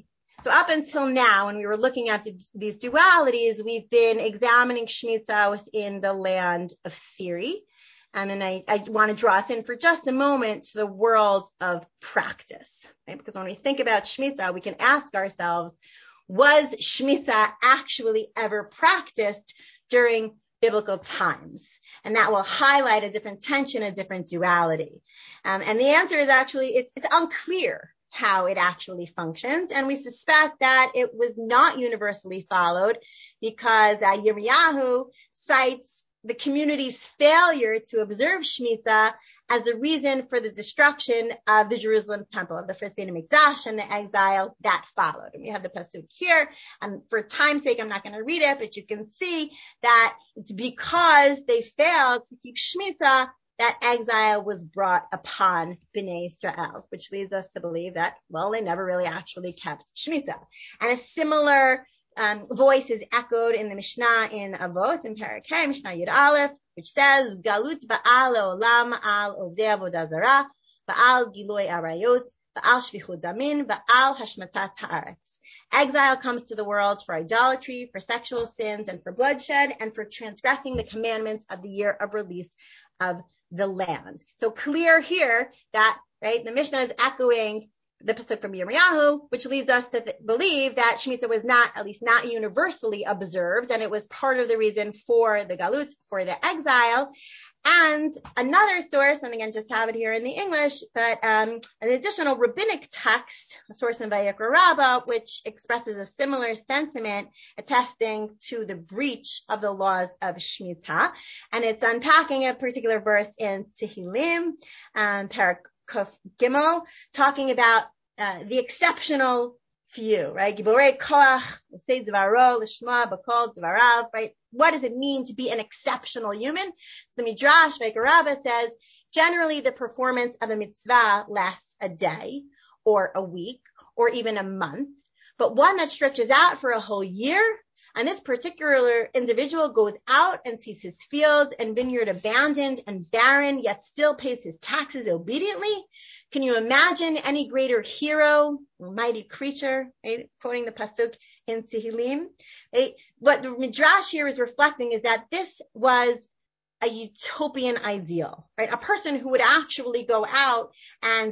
So up until now, when we were looking at these dualities, we've been examining Shemitah within the land of theory. And I want to draw us in for just a moment to the world of practice, right? Because when we think about Shemitah, we can ask ourselves, was Shemitah actually ever practiced during biblical times? And that will highlight a different tension, a different duality. And the answer is actually, it's unclear how it actually functions. And we suspect that it was not universally followed because Yirmiyahu cites the community's failure to observe Shemitah as the reason for the destruction of the Jerusalem temple, of the first Beit HaMikdash, and the exile that followed. And we have the pasuk here. And for time's sake, I'm not going to read it, but you can see that it's because they failed to keep Shemitah that exile was brought upon Bnei Israel, which leads us to believe that, well, they never really actually kept Shemitah. And a similar voice is echoed in the Mishnah in Avot, in Perek Hey, Mishnah Yud Aleph, which says, Galut ba'al le'olam al ovdei avodah zarah, ba'al giloi arayot, ba'al shvichut damin, ba'al hashmatat haaretz. Exile comes to the world for idolatry, for sexual sins, and for bloodshed, and for transgressing the commandments of the year of release of the land. So clear here that, right, the Mishnah is echoing the pasuk from Yirmiyahu, which leads us to believe that Shemitah was not, at least not universally observed, and it was part of the reason for the galut, for the exile. And another source, and again, just have it here in the English, but an additional rabbinic text, a source in Vayikra Rabbah, which expresses a similar sentiment, attesting to the breach of the laws of Shemitah. And it's unpacking a particular verse in Tehillim, Perek Kuf Gimel, talking about the exceptional few, right? Giborei koach, l'sei zvaro, l'shma, b'kol zvarav, right? What does it mean to be an exceptional human? So the Midrash, Vayikra Rabbah, says, generally the performance of a mitzvah lasts a day, or a week, or even a month, but one that stretches out for a whole year, and this particular individual goes out and sees his field and vineyard abandoned and barren, yet still pays his taxes obediently. Can you imagine any greater hero, mighty creature, right? Quoting the pasuk in Tehillim. Right? What the Midrash here is reflecting is that this was a utopian ideal, right? A person who would actually go out and,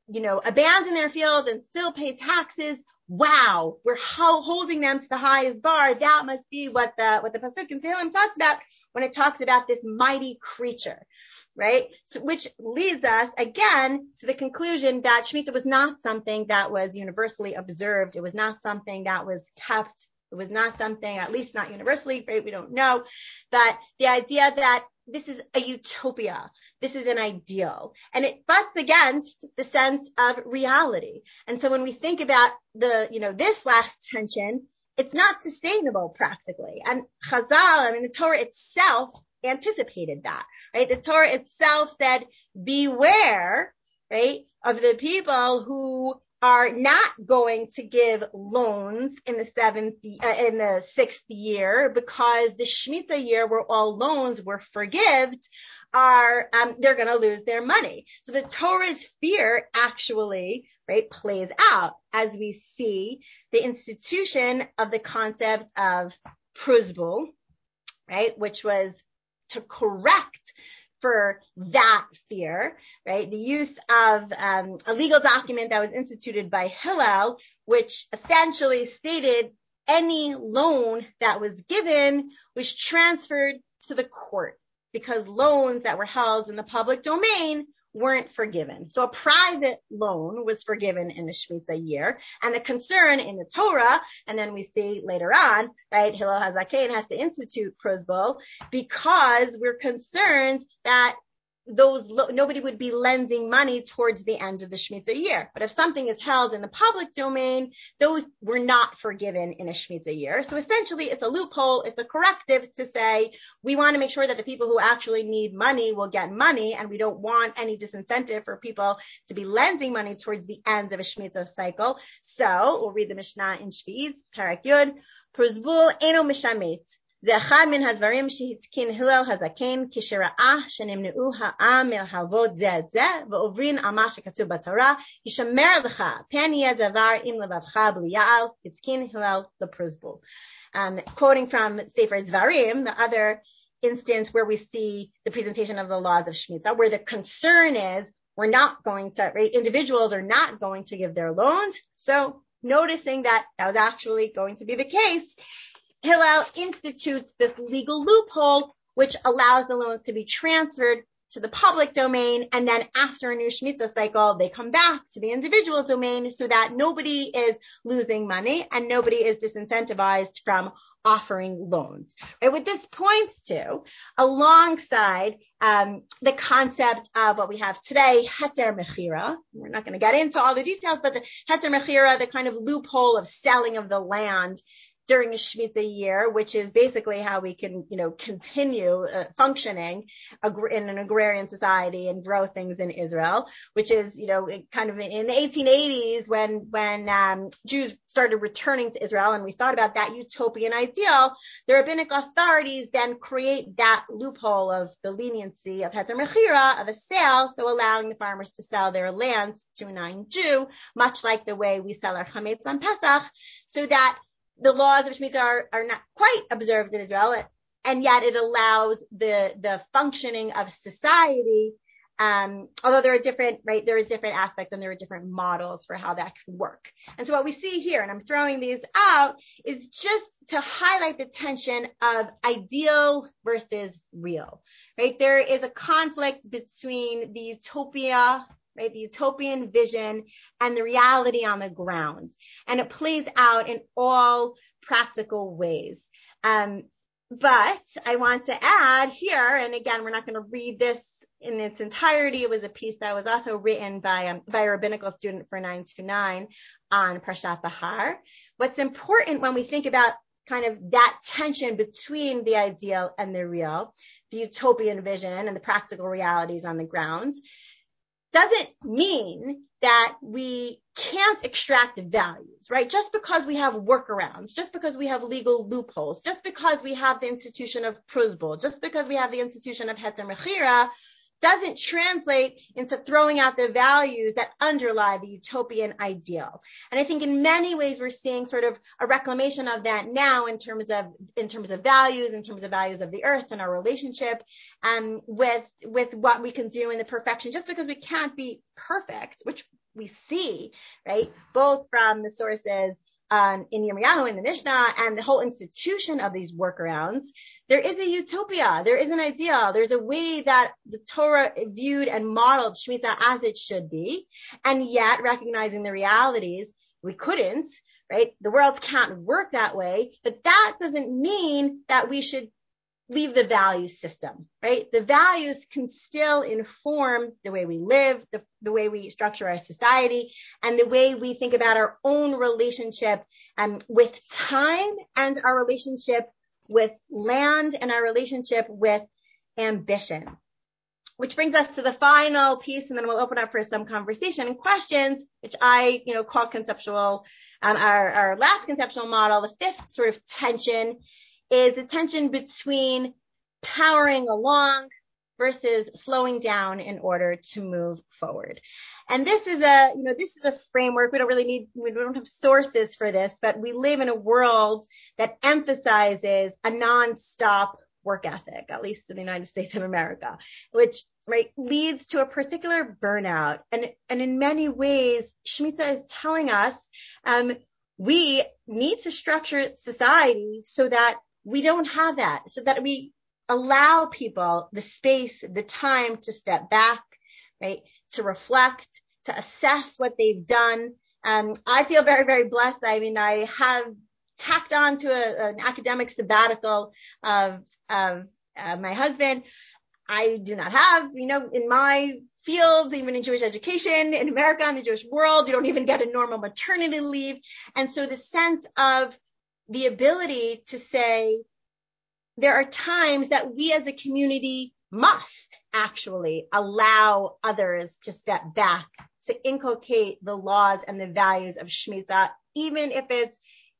abandon their fields and still pay taxes. Wow, we're holding them to the highest bar. That must be what the pasuk in Tehillim talks about when it talks about this mighty creature, right? So, which leads us again to the conclusion that Shemitah was not something that was universally observed. It was not something that was kept. It was not something, at least not universally, right? We don't know. But the idea that this is a utopia, this is an ideal, and it butts against the sense of reality. And so when we think about this last tension, it's not sustainable practically. And Chazal, the Torah itself anticipated that, right? The Torah itself said, beware, right, of the people who are not going to give loans in the sixth year, because the Shemitah year where all loans were forgived they're going to lose their money. So the Torah's fear actually, right, plays out as we see the institution of the concept of pruzbul, right, which was to correct for that fear, right? The use of a legal document that was instituted by Hillel, which essentially stated any loan that was given was transferred to the court, because loans that were held in the public domain weren't forgiven. So a private loan was forgiven in the Shemitah year. And the concern in the Torah, and then we see later on, right, Hillel HaZaken has to institute pruzbul because we're concerned that nobody would be lending money towards the end of the Shemitah year. But if something is held in the public domain, those were not forgiven in a Shemitah year. So essentially it's a loophole, it's a corrective to say, we want to make sure that the people who actually need money will get money, and we don't want any disincentive for people to be lending money towards the end of a Shemitah cycle. So we'll read the Mishnah in Shvi'is, Perek Yud, Pruzbul eno mishamet. זה אחד מן הדברים שהתקין הלל הזקן כשראה שנמנעו העם מלהלוות זה את זה ועוברים על מה שכתוב בתורה, ישמר לך פן יהיה דבר עם לבבך בלי יעל, התקין הלל לפרוזבול. Quoting from Sefer Dvarim, the other instance where we see the presentation of the laws of Shemitah, where the concern is we're not going to, right? Individuals are not going to give their loans. So noticing that was actually going to be the case, Hillel institutes this legal loophole, which allows the loans to be transferred to the public domain. And then after a new Shemitah cycle, they come back to the individual domain so that nobody is losing money and nobody is disincentivized from offering loans. Right? What this points to, alongside the concept of what we have today, Heter Mechira. We're not going to get into all the details, but the Heter Mechira, the kind of loophole of selling of the land during a Shemitah year, which is basically how we can, continue functioning in an agrarian society and grow things in Israel, which is, kind of in the 1880s when Jews started returning to Israel and we thought about that utopian ideal, the rabbinic authorities then create that loophole of the leniency of Heter Mechira, of a sale, so allowing the farmers to sell their lands to a non-Jew, much like the way we sell our chametz on Pesach, so that the laws of Shemitah are not quite observed in Israel, and yet it allows the functioning of society. Although there are different aspects and there are different models for how that can work. And so what we see here, and I'm throwing these out, is just to highlight the tension of ideal versus real, right? There is a conflict between the utopia, right, the utopian vision and the reality on the ground. And it plays out in all practical ways. But I want to add here, and again, we're not going to read this in its entirety. It was a piece that was also written by a rabbinical student for 929 on Parshat Bahar. What's important when we think about kind of that tension between the ideal and the real, the utopian vision and the practical realities on the ground, doesn't mean that we can't extract values, right? Just because we have workarounds, just because we have legal loopholes, just because we have the institution of pruzbul, just because we have the institution of Heter Mechira, doesn't translate into throwing out the values that underlie the utopian ideal. And I think in many ways we're seeing sort of a reclamation of that now in terms of values, in terms of values of the earth and our relationship, with what we can do in the perfection, just because we can't be perfect, which we see, right? Both from the sources in Yirmiyahu, in the Mishnah, and the whole institution of these workarounds, there is a utopia, there is an ideal, there's a way that the Torah viewed and modeled Shemitah as it should be, and yet recognizing the realities, we couldn't, right? The world can't work that way, but that doesn't mean that we should leave the value system, right? The values can still inform the way we live, the way we structure our society, and the way we think about our own relationship with time and our relationship with land and our relationship with ambition. Which brings us to the final piece, and then we'll open up for some conversation and questions, which I, call conceptual, our last conceptual model. The fifth sort of tension is the tension between powering along versus slowing down in order to move forward. And this is a framework. We don't have sources for this, but we live in a world that emphasizes a nonstop work ethic, at least in the United States of America, which leads to a particular burnout. And in many ways, Shemitah is telling us we need to structure society so that we don't have that, so that we allow people the space, the time to step back, right, to reflect, to assess what they've done. I feel very, very blessed. I mean, I have tacked on to an academic sabbatical of my husband. I do not have, in my field, even in Jewish education, in America, in the Jewish world, you don't even get a normal maternity leave. And so the sense of the ability to say, there are times that we as a community must actually allow others to step back, to inculcate the laws and the values of Shemitah, even if it's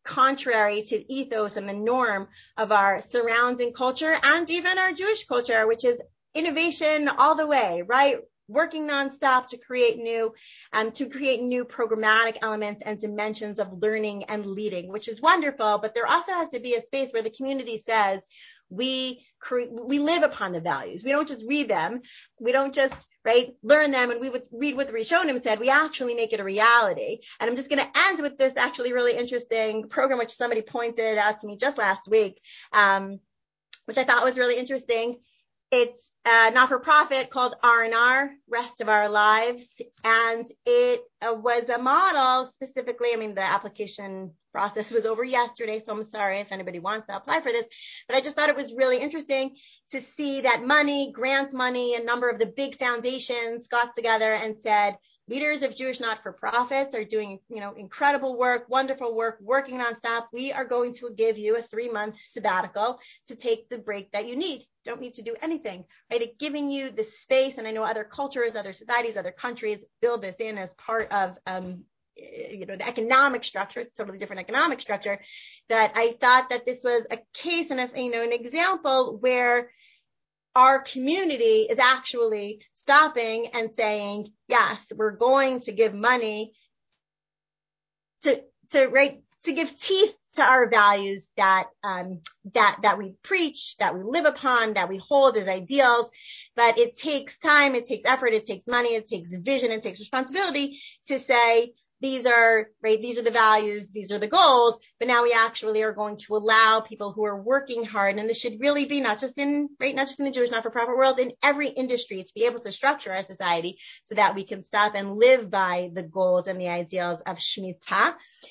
contrary to the ethos and the norm of our surrounding culture and even our Jewish culture, which is innovation all the way, right? Working nonstop to create new programmatic elements and dimensions of learning and leading, which is wonderful. But there also has to be a space where the community says, we live upon the values. We don't just read them. We don't just, right, learn them and we would read what the Rishonim said. We actually make it a reality. And I'm just going to end with this actually really interesting program, which somebody pointed out to me just last week, which I thought was really interesting. It's not-for-profit called R&R, Rest of Our Lives. And it was a model specifically, the application process was over yesterday, so I'm sorry if anybody wants to apply for this, but I just thought it was really interesting to see that grant money, a number of the big foundations got together and said, leaders of Jewish not-for-profits are doing, incredible work, wonderful work, working nonstop. We are going to give you a 3-month sabbatical to take the break that you need. You don't need to do anything, right? It giving you the space, and I know other cultures, other societies, other countries build this in as part of, the economic structure. It's a totally different economic structure. That I thought that this was a case and an example where our community is actually stopping and saying, yes, we're going to give money to give teeth to our values that we preach, that we live upon, that we hold as ideals. But it takes time, it takes effort, it takes money, it takes vision, it takes responsibility to say, these are the values, these are the goals, but now we actually are going to allow people who are working hard, and this should really be not just in the Jewish not-for-profit world, in every industry, to be able to structure our society so that we can stop and live by the goals and the ideals of Shemitah,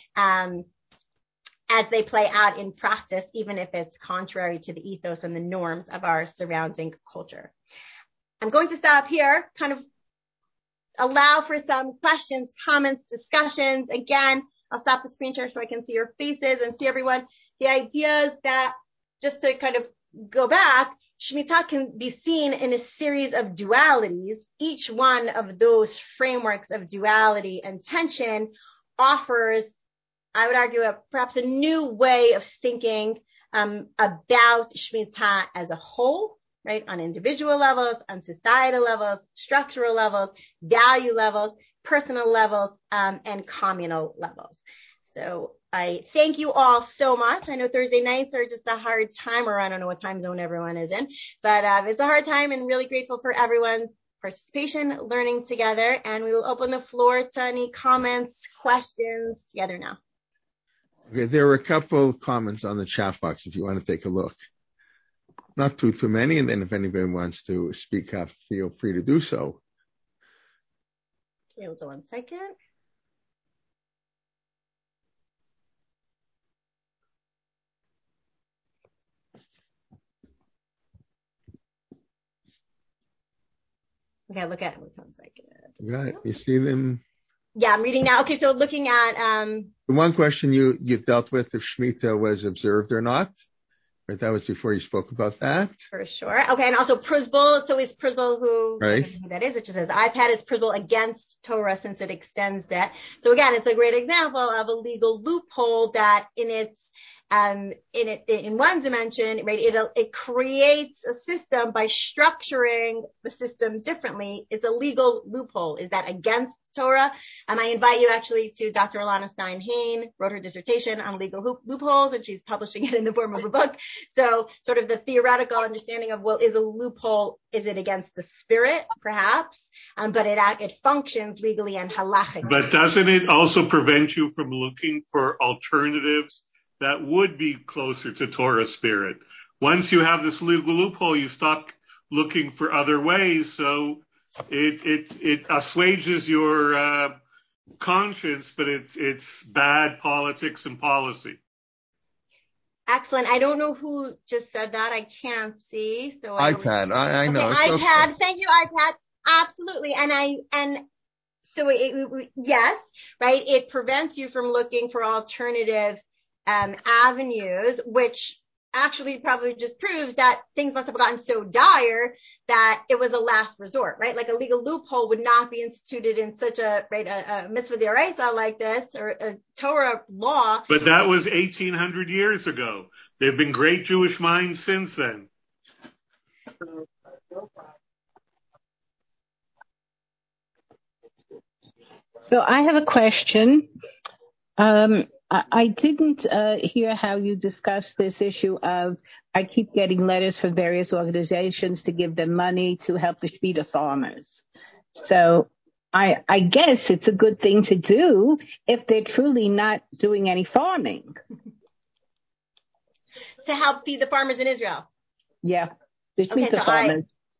as they play out in practice, even if it's contrary to the ethos and the norms of our surrounding culture. I'm going to stop here, kind of allow for some questions, comments, discussions. Again, I'll stop the screen share so I can see your faces and see everyone. The idea is that, just to kind of go back, Shemitah can be seen in a series of dualities. Each one of those frameworks of duality and tension offers, I would argue, perhaps a new way of thinking about Shemitah as a whole, right? On individual levels, on societal levels, structural levels, value levels, personal levels, and communal levels. So I thank you all so much. I know Thursday nights are just a hard time, or I don't know what time zone everyone is in, but it's a hard time, and really grateful for everyone's participation, learning together. And we will open the floor to any comments, questions together now. Okay, there were a couple of comments on the chat box if you want to take a look. Not too many, and then if anybody wants to speak up, feel free to do so. Okay, hold on 1 second. Okay, look at 1 second. Right, you see them? Yeah, I'm reading now. Okay, so looking at the one question you dealt with, if Shemitah was observed or not. Right, that was before you spoke about that. For sure. Okay, and also Pruzbul. So is Pruzbul who, right. I don't know who that is. It just says iPad is Pruzbul against Torah since it extends debt. So again, it's a great example of a legal loophole that in one dimension, right, it creates a system by structuring the system differently. It's a legal loophole. Is that against Torah? I invite you actually to Dr. Alana Stein-Hain, wrote her dissertation on legal loopholes, and she's publishing it in the form of a book. So sort of the theoretical understanding of, well, is a loophole, is it against the spirit, perhaps? But it functions legally and halachically. But doesn't it also prevent you from looking for alternatives that would be closer to Torah spirit? Once you have this legal loophole, you stop looking for other ways. So it assuages your conscience, but it's bad politics and policy. Excellent. I don't know who just said that. I can't see. So iPad. I know. Okay, iPad. Okay. Thank you, iPad. Absolutely. So yes, right. It prevents you from looking for alternative avenues, which actually probably just proves that things must have gotten so dire that it was a last resort, right? Like a legal loophole would not be instituted in such a mitzvah d'oraisa like this, or a Torah law. But that was 1,800 years ago. There have been great Jewish minds since then. So I have a question. I didn't hear how you discussed this issue of, I keep getting letters from various organizations to give them money to help the Shmita farmers. So I guess it's a good thing to do if they're truly not doing any farming. To help feed the farmers in Israel. Yeah, the Shmita farmers.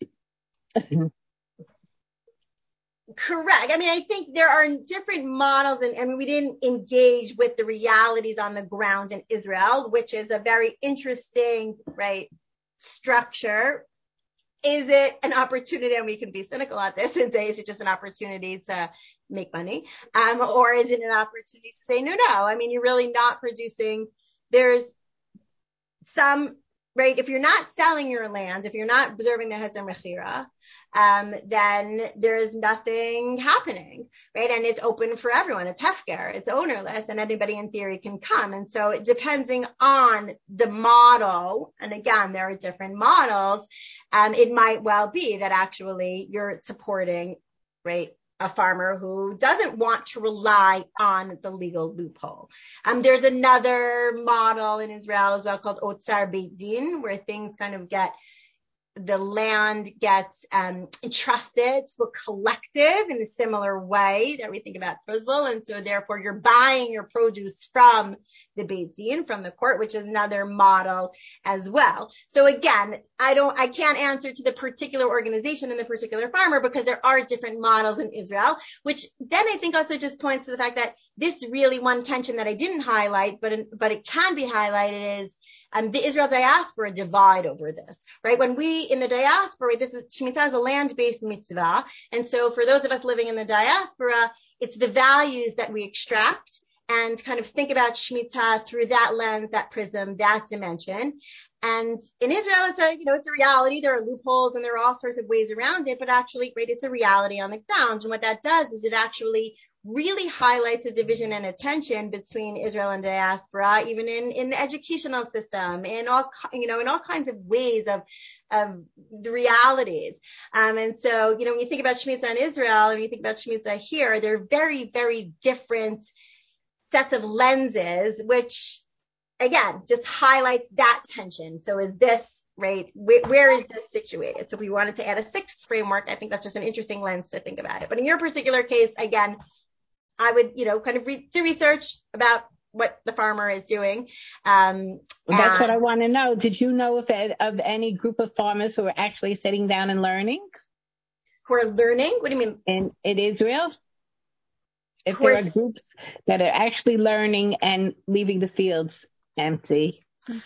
Correct. I mean, I think there are different models, and we didn't engage with the realities on the ground in Israel, which is a very interesting, right, structure. Is it an opportunity, and we can be cynical at this and say, is it just an opportunity to make money? Or is it an opportunity to say, no. I mean, you're really not producing. There's some, right, if you're not selling your land, if you're not observing the Hetzer Mechira, then there's nothing happening, right? And it's open for everyone. It's hefker, it's ownerless, and anybody in theory can come. And so depending on the model, and again, there are different models, it might well be that actually you're supporting, right, a farmer who doesn't want to rely on the legal loophole. There's another model in Israel as well called Otzar Beit Din, where things kind of the land gets entrusted to a collective in a similar way that we think about Prozbul. And so therefore you're buying your produce from the Beit Din, from the court, which is another model as well. So again, I can't answer to the particular organization and the particular farmer, because there are different models in Israel, which then I think also just points to the fact that this really one tension that I didn't highlight, but it can be highlighted, is the Israel diaspora divide over this, right? When we in the diaspora, this is Shemitah is a land-based mitzvah, and so for those of us living in the diaspora, it's the values that we extract and kind of think about Shemitah through that lens, that prism, that dimension. And in Israel, it's a reality. There are loopholes and there are all sorts of ways around it, but actually, right, it's a reality on the ground. And what that does is it actually really highlights a division and a tension between Israel and diaspora, even in the educational system, in all kinds of ways of the realities. And so, when you think about Shemitah in Israel and you think about Shemitah here, they're very, very different sets of lenses, which again, just highlights that tension. So is this, right, where is this situated? So if we wanted to add a sixth framework, I think that's just an interesting lens to think about it. But in your particular case, again, I would, kind of do research about what the farmer is doing. That's what I want to know. Did you know of any group of farmers who are actually sitting down and learning? Who are learning? What do you mean? In Israel? If there are groups that are actually learning and leaving the fields empty.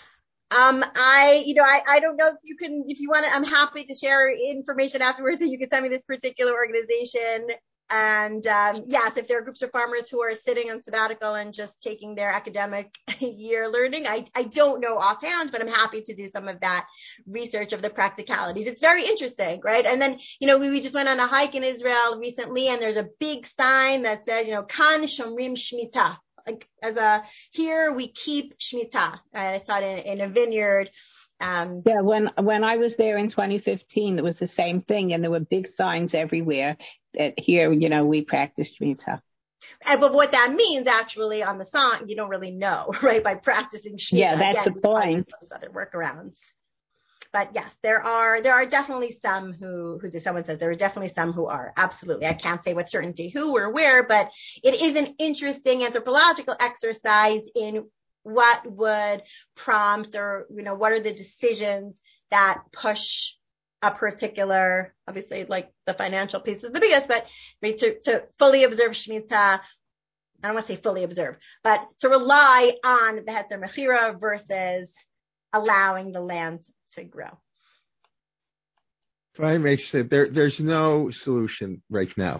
I don't know if you want to, I'm happy to share information afterwards, so you can send me this particular organization. And yes, if there are groups of farmers who are sitting on sabbatical and just taking their academic year learning, I don't know offhand, but I'm happy to do some of that research of the practicalities. It's very interesting, right? And then, we just went on a hike in Israel recently, and there's a big sign that says, Kan Shomrim Shmita. Like here we keep Shemitah. I saw it in a vineyard. When I was there in 2015, it was the same thing, and there were big signs everywhere that here, we practice Shemitah. But what that means actually on the song, you don't really know, right? By practicing Shemitah. Yeah, that's the point. Those other workarounds. But yes, there are definitely some who someone says there are definitely some who are. Absolutely. I can't say with certainty who or where, but it is an interesting anthropological exercise in what would prompt, or, what are the decisions that push a particular, obviously, like the financial piece is the biggest, but right, to fully observe Shemitah, I don't want to say fully observe, but to rely on the Hetzer Mechira versus allowing the land to grow. If I may say, there's no solution right now.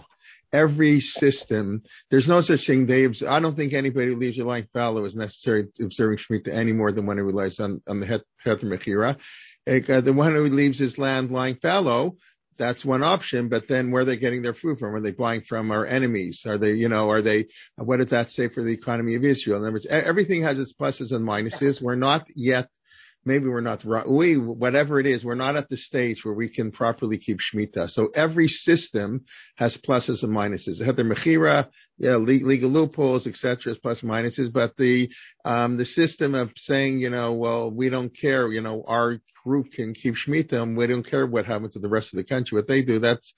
every system, there's no such thing. I don't think anybody who leaves a lying fallow is necessary observing Shemitah any more than one who relies on the Heter Mechira. The one who leaves his land lying fallow, that's one option, but then where are they getting their food from? Are they buying from our enemies? What did that say for the economy of Israel? In other words, everything has its pluses and minuses. We're not yet, maybe we're not, whatever it is, we're not at the stage where we can properly keep Shemitah. So every system has pluses and minuses. Heter Mechira, legal loopholes, etc., has plus and minuses, but the system of saying, we don't care, our group can keep Shemitah and we don't care what happens to the rest of the country, what they do,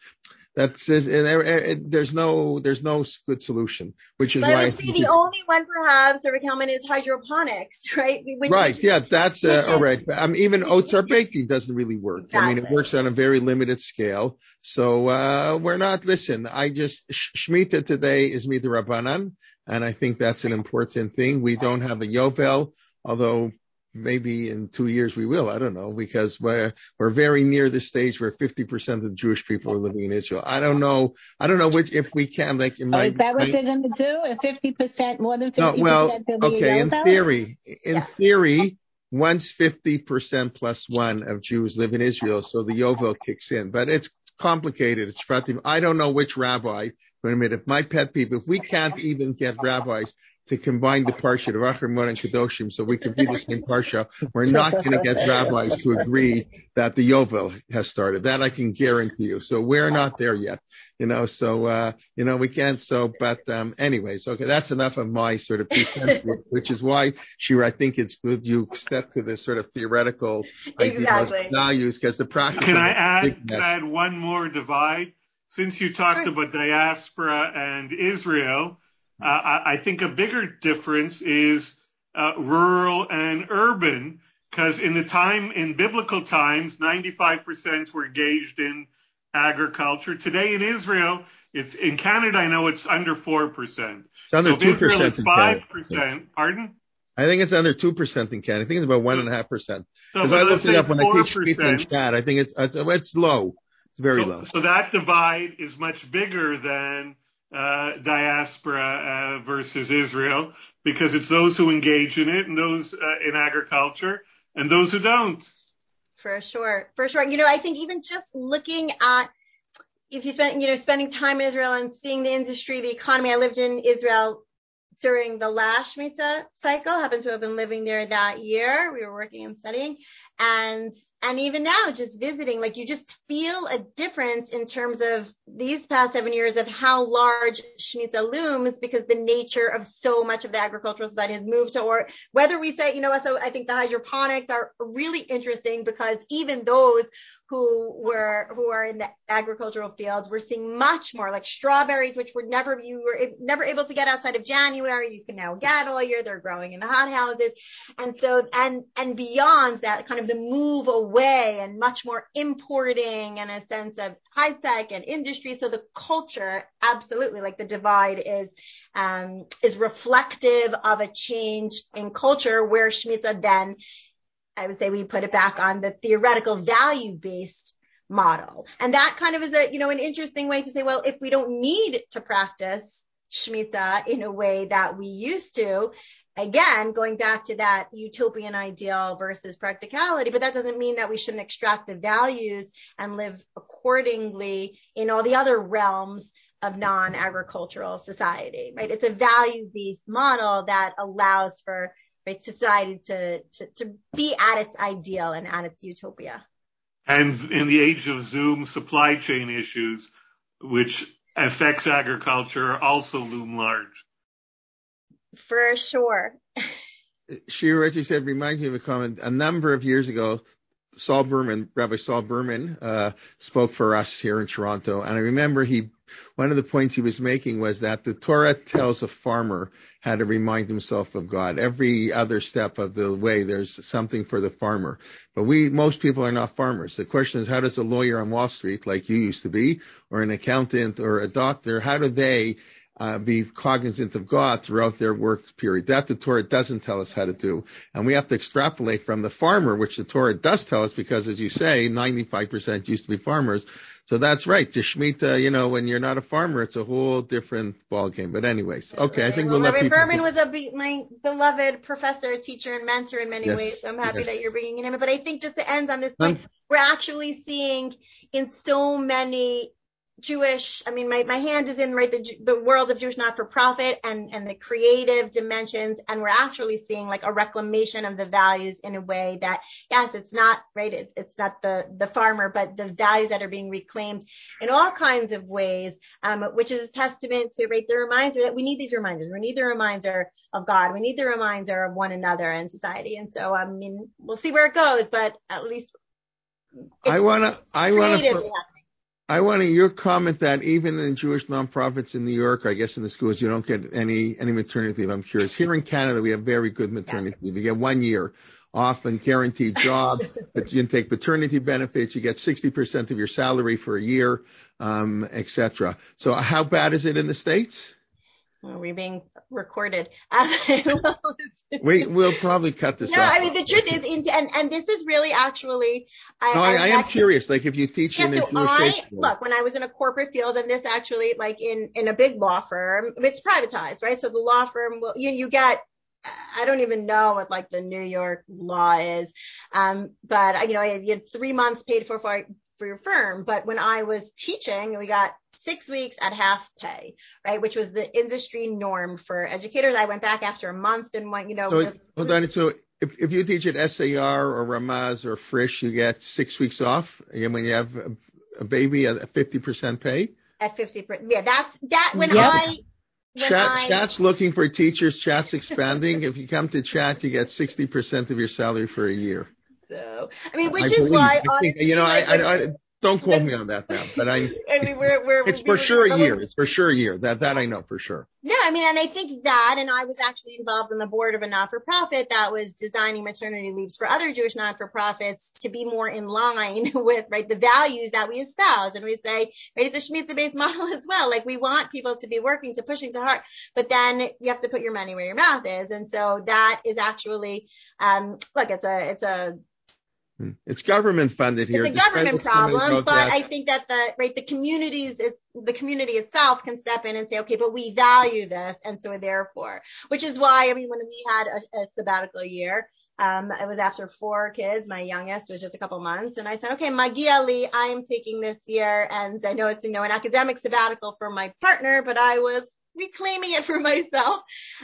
there's no good solution, which is but why I would say the only one perhaps, Rabbi Kalman, is hydroponics, right? That's all right. Even oats are baking doesn't really work. Exactly. It works on a very limited scale. So we're not. Listen, Shemitah today is midrabanan, and I think that's an important thing. We don't have a Yovel, although maybe in 2 years we will. I don't know, because we're very near the stage where 50% of the Jewish people are living in Israel. I don't know if we can. Is that what they're going to do? If 50%, more than 50%? No, well, okay. In theory, once 50% plus one of Jews live in Israel, so the Yovel kicks in. But it's complicated. It's Shvatim. I don't know which rabbi. Wait a minute. If my pet people, if we can't even get rabbis to combine the parsha of Achrimon and Kedoshim so we can be the same parsha, we're not going to get rabbis to agree that the Yovel has started. That I can guarantee you. So we're not there yet, we can't. Anyways, okay, that's enough of my sort of which is why, Shira, I think it's good you step to this sort of theoretical values, because the practice. Can I add one more divide? Since you talked about diaspora and Israel, I think a bigger difference is rural and urban, because in biblical times, 95% were engaged in agriculture. Today in Israel, in Canada, I know it's under 4%. It's under 2% Israel is 5%. Pardon? I think it's under 2% in Canada. I think it's about 1.5%. Because I looked it up when I teach people in chat. I think it's low. It's very low. So that divide is much bigger than diaspora versus Israel, because it's those who engage in it and those in agriculture and those who don't. For sure. I think even just looking at, if you spending time in Israel and seeing the industry, the economy. I lived in Israel during the last Shemitah cycle, happens to have been living there that year. We were working and studying, and even now just visiting, like you just feel a difference in terms of these past 7 years of how large Shemitah looms, because the nature of so much of the agricultural society has moved to, or whether we say, so I think the hydroponics are really interesting, because even those who are in the agricultural fields, we're seeing much more, like strawberries, which you were never able to get outside of January. You can now get all year. They're growing in the hot houses. And so, and beyond that, kind of the move away and much more importing and a sense of high tech and industry. So the culture, absolutely, like the divide is reflective of a change in culture, where Shemitah then, I would say, we put it back on the theoretical value-based model. And that kind of is an interesting way to say, well, if we don't need to practice Shemitah in a way that we used to, again, going back to that utopian ideal versus practicality, but that doesn't mean that we shouldn't extract the values and live accordingly in all the other realms of non-agricultural society, right? It's a value-based model that allows for society to be at its ideal and at its utopia. And in the age of Zoom, supply chain issues, which affects agriculture, also loom large. For sure. Shira, as you said, reminds me of a comment. A number of years ago, Rabbi Saul Berman, spoke for us here in Toronto. And I remember one of the points he was making was that the Torah tells a farmer how to remind himself of God. Every other step of the way, there's something for the farmer. But most people are not farmers. The question is, how does a lawyer on Wall Street, like you used to be, or an accountant or a doctor, how do they be cognizant of God throughout their work period? That the Torah doesn't tell us how to do. And we have to extrapolate from the farmer, which the Torah does tell us, because as you say, 95% used to be farmers. So that's right. The Shemitah, when you're not a farmer, it's a whole different ballgame. But anyways, okay, I think we'll let Rabbi people. Berman was my beloved professor, teacher, and mentor in many ways. So I'm happy that you're bringing him in. But I think just to end on this point, we're actually seeing in so many Jewish, my hand is in the world of Jewish not-for-profit and the creative dimensions, and we're actually seeing like a reclamation of the values in a way that, yes, it's not right, it's not the farmer, but the values that are being reclaimed in all kinds of ways, which is a testament to the reminder that we need these reminders. We need the reminder of God. We need the reminder of one another and society. And so, we'll see where it goes, but at least I want your comment that even in Jewish nonprofits in New York, I guess in the schools, you don't get any maternity leave. I'm curious. Here in Canada, we have very good maternity leave. You get 1 year off and guaranteed job, but you can take paternity benefits. You get 60% of your salary for a year, etc. So how bad is it in the States? Are we being recorded? We'll probably cut this off. The truth is, and this is really actually. I am curious. Like if you teach in a Jewish school. Look, when I was in a corporate field, and this actually, like in a big law firm, it's privatized, right? So the law firm will, you get. I don't even know what like the New York law is, but you had 3 months paid for your firm. But when I was teaching, we got 6 weeks at half pay, right? Which was the industry norm for educators. I went back after a month and went, So if you teach at SAR or Ramaz or Frisch, you get 6 weeks off. And when you have a baby at 50% pay? At 50%. Yeah, that's when Chat's looking for teachers. Chat's expanding. If you come to Chat, you get 60% of your salary for a year. So, honestly, don't quote me on that now, but it's for sure a year. It's for sure a year. That I know for sure. No, and I think that, and I was actually involved in the board of a not-for-profit that was designing maternity leaves for other Jewish not-for-profits to be more in line with, the values that we espouse. And we say, it's a Shemitah-based model as well. Like we want people to be working, to pushing to heart, but then you have to put your money where your mouth is. And so that is actually, it's government funded here. It's a government problem, but I think that the community itself can step in and say, okay, but we value this, and so therefore, which is why when we had a sabbatical year, it was after 4 kids. My youngest was just a couple months, and I said, okay, Magia Ali, I am taking this year, and I know it's an academic sabbatical for my partner, but I was reclaiming it for myself.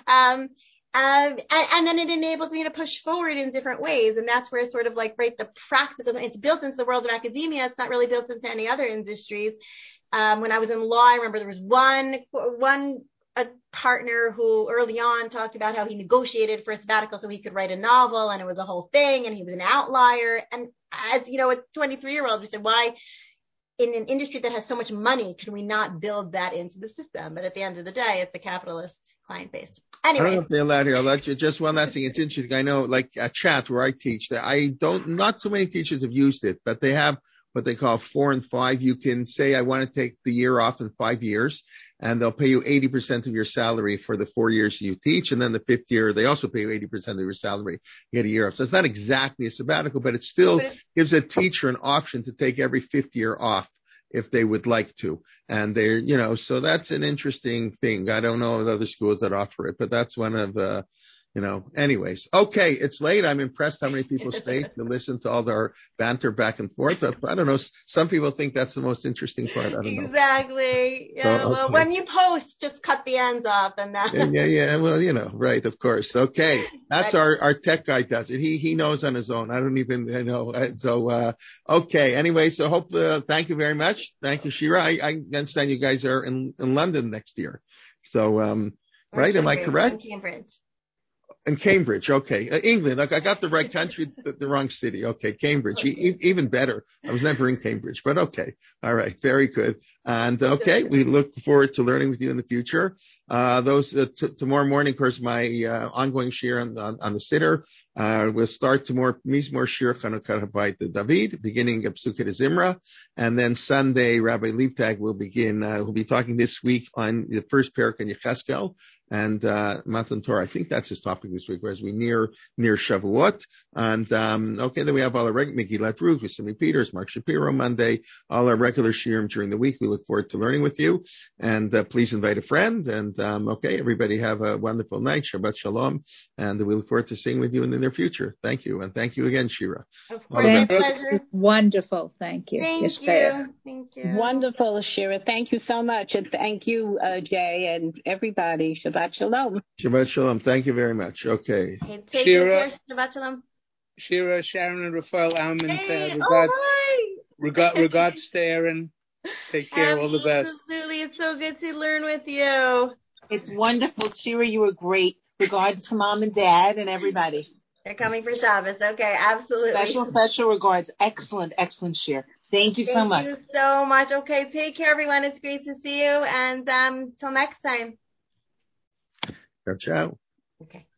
And then it enables me to push forward in different ways. And that's where sort of the practical, it's built into the world of academia. It's not really built into any other industries. When I was in law, I remember there was a partner who early on talked about how he negotiated for a sabbatical so he could write a novel, and it was a whole thing, and he was an outlier. And as a 23-year-old, we said, why in an industry that has so much money, can we not build that into the system? But at the end of the day, it's a capitalist client based. Anyway, I don't know if they're allowed here. I'll let you just one last thing. It's interesting. I know, like at Chat where I teach, that not so many teachers have used it, but they have what they call 4 and 5. You can say, I want to take the year off in 5 years, and they'll pay you 80% of your salary for the 4 years you teach. And then the 5th year, they also pay you 80% of your salary. You get a year off. So it's not exactly a sabbatical, but it still gives a teacher an option to take every 5th year off if they would like to. And they're, so that's an interesting thing. I don't know of other schools that offer it, but that's one of, anyways. Okay. It's late. I'm impressed how many people stayed to listen to all our banter back and forth. But I don't know. Some people think that's the most interesting part. I don't know. Exactly. Yeah. So, well, when you post, just cut the ends off and that. Yeah. Well, right. Of course. Okay. That's our tech guy does it. He knows on his own. I don't even know. So, okay. Anyway, so thank you very much. Thank you, Shira. I understand you guys are in London next year. So, right. Am I correct? In Cambridge, okay. England, I got the right country, the wrong city. Okay, Cambridge, even better. I was never in Cambridge, but okay. All right, very good. And okay, we look forward to learning with you in the future. Tomorrow morning, of course, my ongoing share on the sitter. We'll start tomorrow, Mizmor Shir Chanukah Habayit David, beginning of Psukei Zimra. And then Sunday, Rabbi Liebtag will begin, we'll be talking this week on the first parak in Yecheskel and Matan Torah. I think that's his topic this week, as we near Shavuot. And then we have all our Megillat Ruth with Simi Peters, Mark Shapiro Monday, all our regular shiurim during the week. We look forward to learning with you. And please invite a friend. And everybody have a wonderful night. Shabbat Shalom. And we look forward to seeing with you in the near future. Thank you. And thank you again, Shira. Of course, my pleasure. Wonderful. Thank you. Thank you. Thank you. Wonderful, Shira. Thank you so much. And thank you, Jay, and everybody. Shabbat Shalom. Shabbat Shalom. Thank you very much. Okay. Hey, take care. Shabbat Shalom. Shira, Sharon, and Raphael Alman. Hey, regards to Aaron. Take care. All the best. Absolutely. It's so good to learn with you. It's wonderful. Shira, you were great. Regards to mom and dad and everybody. They're coming for Shabbos. Okay, absolutely. Special regards. Excellent Shira. Thank you so much. Thank you so much. Okay, take care, everyone. It's great to see you. And till next time. Ciao. Okay.